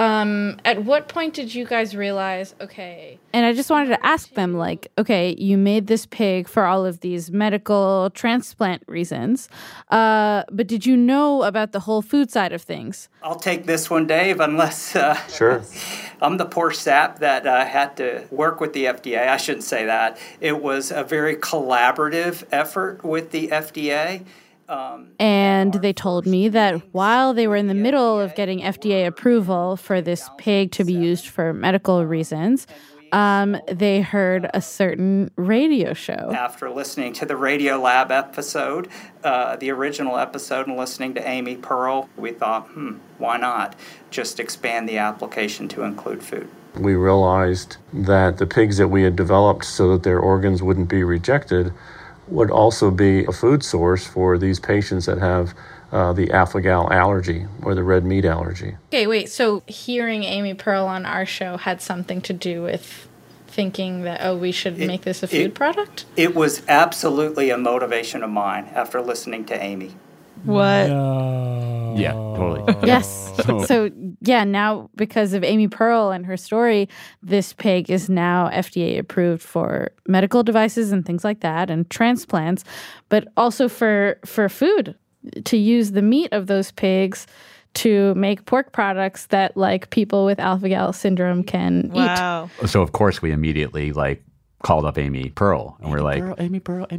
at what point did you guys realize, okay... And I just wanted to ask them, like, okay, you made this pig for all of these medical transplant reasons, but did you know about the whole food side of things? I'll take this one, Dave, unless... Sure. I'm the poor sap that had to work with the FDA. I shouldn't say that. It was a very collaborative effort with the FDA. And they told me that while they were in the middle of getting FDA approval for this pig to be used for medical reasons, they heard a certain radio show. After listening to the Radiolab episode, the original episode, and listening to Amy Pearl, we thought, why not just expand the application to include food? We realized that the pigs that we had developed so that their organs wouldn't be rejected would also be a food source for these patients that have the alpha-gal allergy or the red meat allergy. Okay, wait. So hearing Amy Pearl on our show had something to do with thinking that, oh, we should make this a food product? It was absolutely a motivation of mine after listening to Amy. What? Yeah, totally. Yes. So, yeah, now because of Amy Pearl and her story, this pig is now FDA approved for medical devices and things like that and transplants, but also for food, to use the meat of those pigs to make pork products that like people with alpha-gal syndrome can eat. So of course we immediately called up Amy Pearl and we're like, Amy Pearl.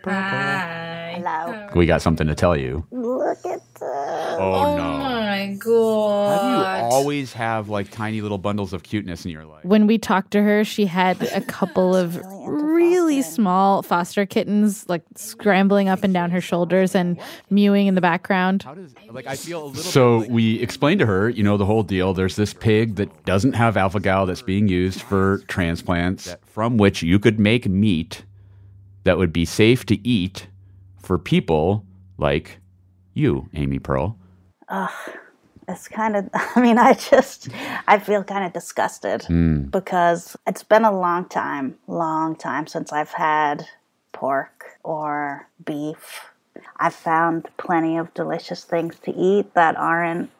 Hello. we got something to tell you. Look at this. Oh, no. My God. How do you always have tiny little bundles of cuteness in your life? When we talked to her, she had a couple of really small foster kittens scrambling up and down her shoulders and mewing in the background. I feel a little So we explained to her, the whole deal. There's this pig that doesn't have alpha-gal that's being used for transplants from which you could make meat that would be safe to eat for people like you, Amy Pearl. It's kind of, I feel kind of disgusted because it's been a long time since I've had pork or beef. I've found plenty of delicious things to eat that aren't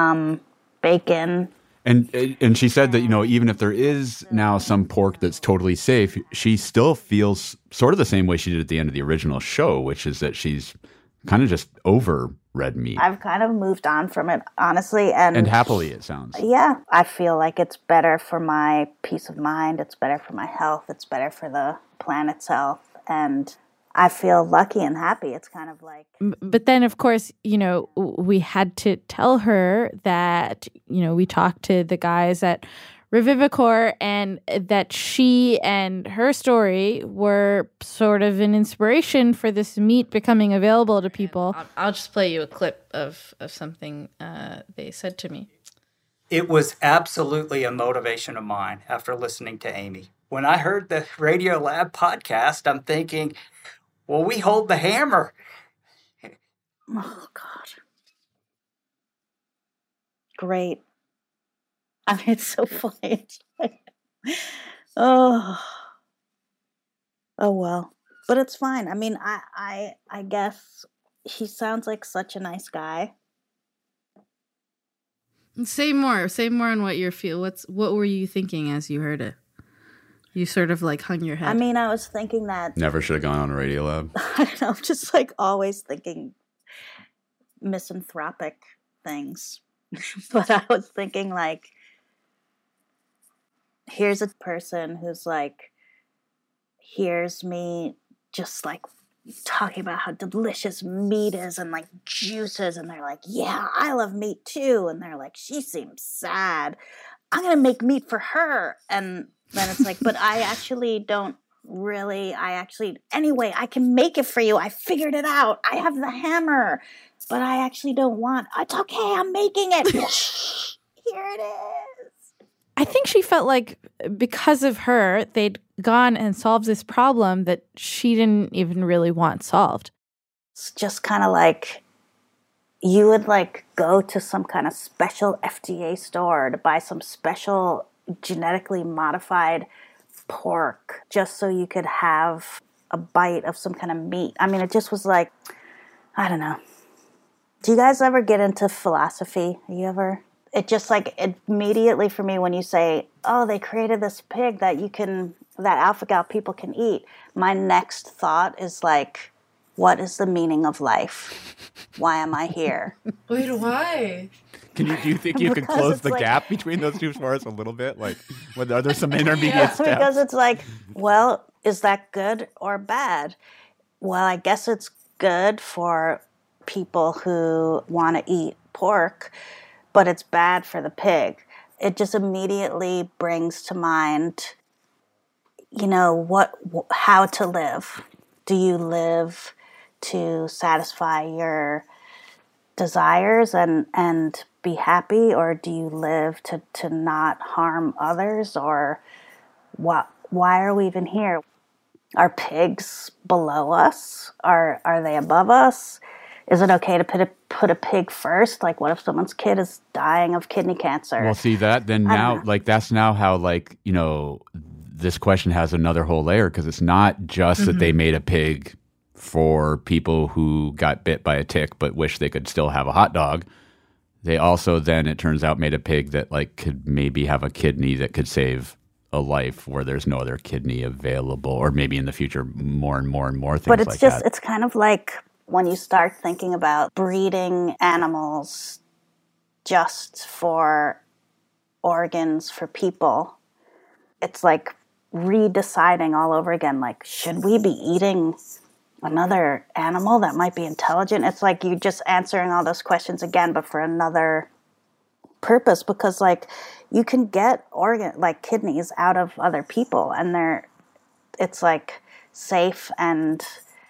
bacon. And she said that, even if there is now some pork that's totally safe, she still feels sort of the same way she did at the end of the original show, which is that she's kind of just over red meat. I've kind of moved on from it, honestly. And happily, it sounds. Yeah. I feel like it's better for my peace of mind. It's better for my health. It's better for the planet's health. And I feel lucky and happy. It's kind of like... But then, of course, we had to tell her that, we talked to the guys at Revivicor and that she and her story were sort of an inspiration for this meat becoming available to people. I'll just play you a clip of something they said to me. It was absolutely a motivation of mine after listening to Amy. When I heard the Radio Lab podcast, I'm thinking, well, we hold the hammer. Oh, God. Great. It's so funny. It's oh well, but it's fine. I guess he sounds like such a nice guy. Say more on what you feel. What were you thinking as you heard it? You sort of hung your head. I was thinking that never should have gone on a Radio Lab. I don't know, just always thinking misanthropic things. But I was thinking here's a person who's hears me just talking about how delicious meat is and juices, and they're like, yeah, I love meat too, and they're like, she seems sad, I'm gonna make meat for her. And then it's but I actually don't really, anyway, I can make it for you, I figured it out, I have the hammer, but I actually don't want, it's okay, I'm making it. Here it is. I think she felt like because of her, they'd gone and solved this problem that she didn't even really want solved. It's just kind of you would go to some kind of special FDA store to buy some special genetically modified pork just so you could have a bite of some kind of meat. It just was I don't know. Do you guys ever get into philosophy? It just immediately for me when you say, oh, they created this pig that alpha-gal people can eat. My next thought is what is the meaning of life? Why am I here? Wait, why? Do you think you could close the gap between those two for us a little bit? Are there some intermediate steps? Because it's well, is that good or bad? Well, I guess it's good for people who want to eat pork, but it's bad for the pig. It just immediately brings to mind, how to live. Do you live to satisfy your desires and be happy, or do you live to not harm others, or why are we even here? Are pigs below us? Are they above us? Is it okay to put a pig first? Like, what if someone's kid is dying of kidney cancer? Well, see that then now, like that's now how this question has another whole layer, because it's not just that they made a pig for people who got bit by a tick but wish they could still have a hot dog. They also then, it turns out, made a pig that like could maybe have a kidney that could save a life where there's no other kidney available, or maybe in the future more and more things but it's like just, that. it's kind of like when you start thinking about breeding animals just for organs for people, it's like redeciding all over again, like, should we be eating another animal that might be intelligent? It's like you just answering all those questions again, but for another purpose, because like you can get kidneys out of other people, and it's like safe, and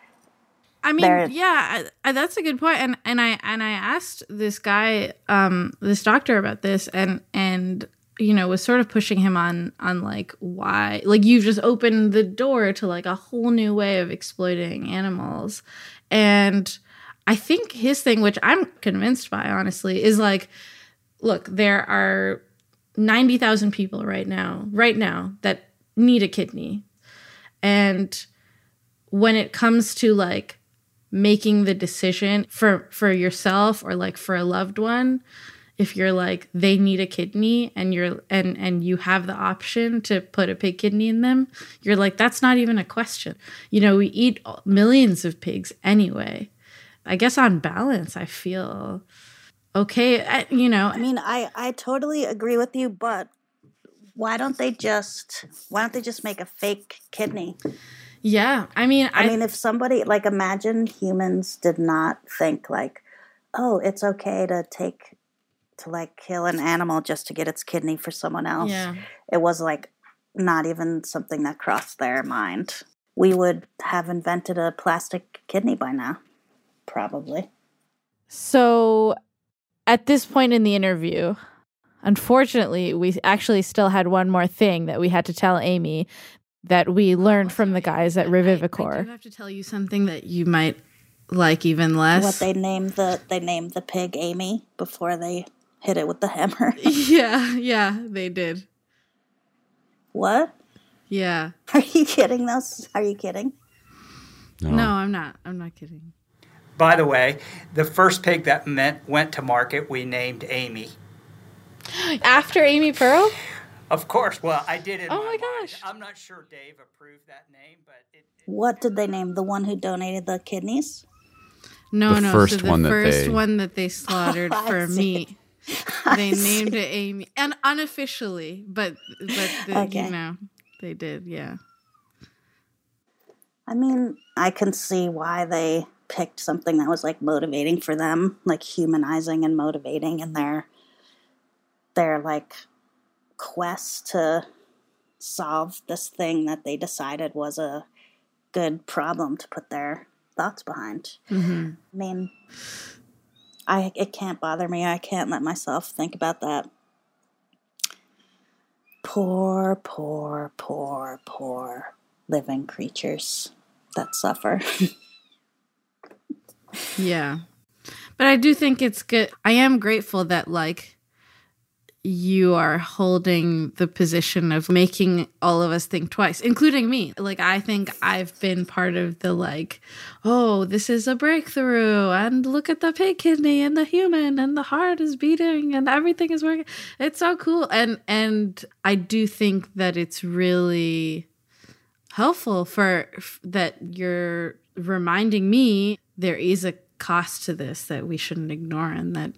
I mean, that's a good point. And I asked this guy, this doctor about this, and was sort of pushing him on like why, like you've just opened the door to like a whole new way of exploiting animals. And I think his thing, which I'm convinced by honestly, is like, look, there are 90,000 people right now that need a kidney. And when it comes to like making the decision for yourself or like for a loved one, if you're like, they need a kidney and and you have the option to put a pig kidney in them, you're like, that's not even a question. We eat millions of pigs anyway. I guess on balance, I feel okay. I mean, I totally agree with you, but why don't they just make a fake kidney? Yeah. I mean, if somebody, like, imagine humans did not think like, oh, it's okay to kill an animal just to get its kidney for someone else. Yeah. It was like not even something that crossed their mind. We would have invented a plastic kidney by now, probably. So at this point in the interview, unfortunately, we actually still had one more thing that we had to tell Amy that we learned from the guys at Revivicor. I do have to tell you something that you might like even less. What they named the pig Amy before they hit it with the hammer. Yeah, they did. What? Yeah. Are you kidding us? Are you kidding? No, I'm not. I'm not kidding. By the way, the first pig that went to market, we named Amy. After Amy Pearl? Of course. Well, I did it. Oh my gosh. I'm not sure Dave approved that name, but what did they name the one who donated the kidneys? No. The first one that they slaughtered for meat. They named it Amy, and unofficially, but okay. They did. Yeah. I mean, I can see why they picked something that was like motivating for them, like humanizing and motivating in their like quest to solve this thing that they decided was a good problem to put their thoughts behind. Mm-hmm. I mean, it can't bother me. I can't let myself think about that. Poor living creatures that suffer. Yeah. But I do think it's good. I am grateful that, like, you are holding the position of making all of us think twice, including me. Like, I think I've been part of the, like, oh, this is a breakthrough, and look at the pig kidney and the human, and the heart is beating, and everything is working. It's so cool. And I do think that it's really helpful that you're reminding me there is a cost to this that we shouldn't ignore, and that,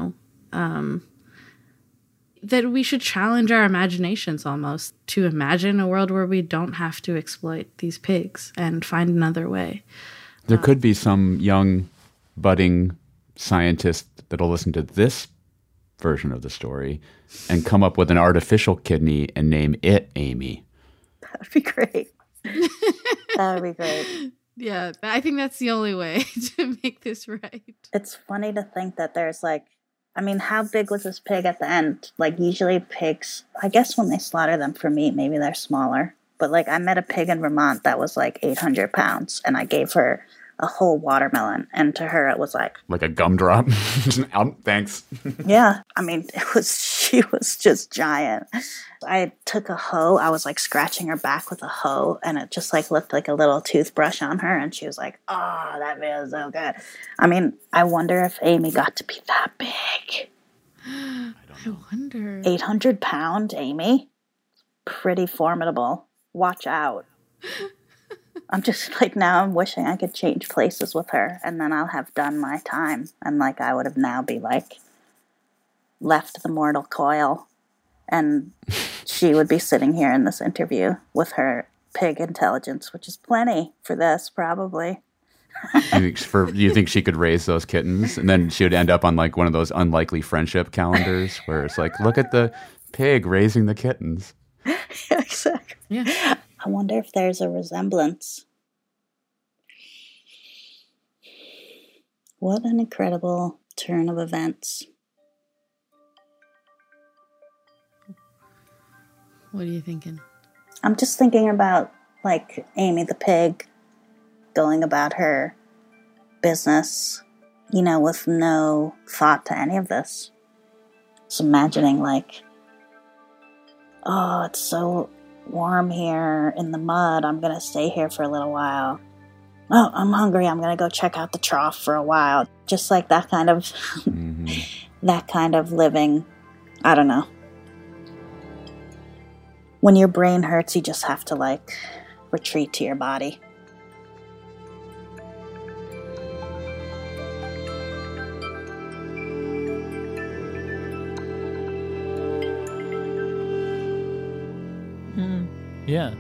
that we should challenge our imaginations almost to imagine a world where we don't have to exploit these pigs and find another way. There could be some young, budding scientist that'll listen to this version of the story and come up with an artificial kidney and name it Amy. That would be great. That would be great. Yeah, I think that's the only way to make this right. It's funny to think that there's like, I mean, how big was this pig at the end? Like, usually pigs, I guess when they slaughter them for meat, maybe they're smaller. But like I met a pig in Vermont that was like 800 pounds, and I gave her a whole watermelon, and to her it was like a gumdrop. Thanks. Yeah, I mean, she was just giant. I took a hoe. I was like scratching her back with a hoe, and it just like looked like a little toothbrush on her, and she was like, "Oh, that feels so good." I mean, I wonder if Amy got to be that big. I wonder. 800-pound Amy, pretty formidable. Watch out. I'm just like, now I'm wishing I could change places with her, and then I'll have done my time, and like I would have now be like left the mortal coil, and she would be sitting here in this interview with her pig intelligence, which is plenty for this probably. You think she could raise those kittens, and then she would end up on like one of those unlikely friendship calendars where it's like, look at the pig raising the kittens. Exactly. Yeah. I wonder if there's a resemblance. What an incredible turn of events. What are you thinking? I'm just thinking about, like, Amy the pig going about her business, you know, with no thought to any of this. Just imagining, like, oh, it's so warm here in the mud. I'm going to stay here for a little while. Oh, I'm hungry. I'm going to go check out the trough for a while. Just like that kind of, that kind of living. I don't know. When your brain hurts, you just have to, like, retreat to your body. Yeah.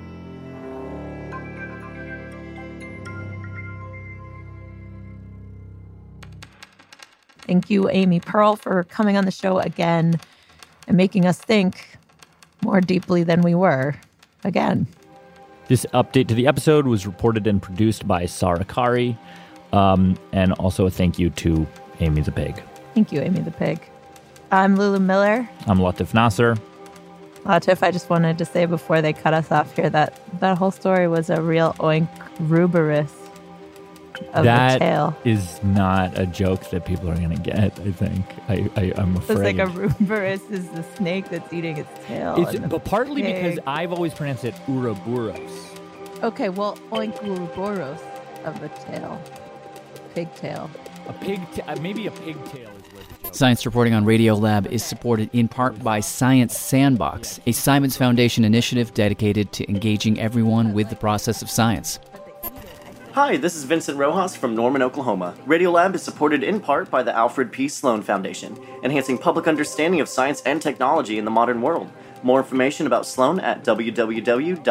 Thank you, Amy Pearl, for coming on the show again and making us think more deeply than we were again. This update to the episode was reported and produced by Sarah Kari. And also a thank you to Amy the Pig. Thank you, Amy the Pig. I'm Lulu Miller. I'm Latif Nasser. Latif, I just wanted to say before they cut us off here that whole story was a real oink ruberous of the tail. That is not a joke that people are going to get, I think. I'm afraid. It's like a ruberous is the snake that's eating its tail. But partly pig. because I've always pronounced it Ouroboros. Okay, well, oink uroboros of the tail. Pigtail. Maybe a pigtail is worth it. Science Reporting on Radiolab is supported in part by Science Sandbox, a Simons Foundation initiative dedicated to engaging everyone with the process of science. Hi, this is Vincent Rojas from Norman, Oklahoma. Radiolab is supported in part by the Alfred P. Sloan Foundation, enhancing public understanding of science and technology in the modern world. More information about Sloan at www.sloan.org.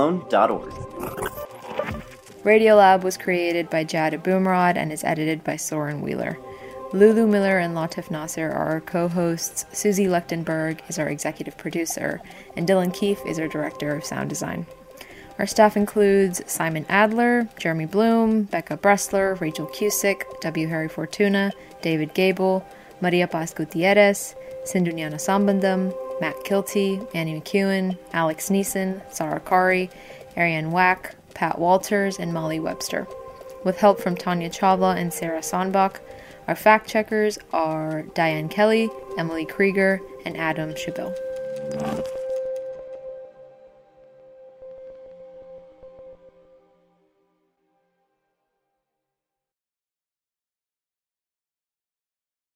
Radiolab was created by Jad Abumrad and is edited by Soren Wheeler. Lulu Miller and Latif Nasser are our co-hosts, Susie Lechtenberg is our executive producer, and Dylan Keefe is our director of sound design. Our staff includes Simon Adler, Jeremy Bloom, Becca Bressler, Rachel Cusick, W. Harry Fortuna, David Gable, Maria Paz Gutierrez, Sindhunyana Sambandam, Matt Kilty, Annie McEwen, Alex Neeson, Sarah Kari, Ariane Wack, Pat Walters, and Molly Webster. With help from Tanya Chawla and Sarah Sonbach, our fact-checkers are Diane Kelly, Emily Krieger, and Adam Schabil.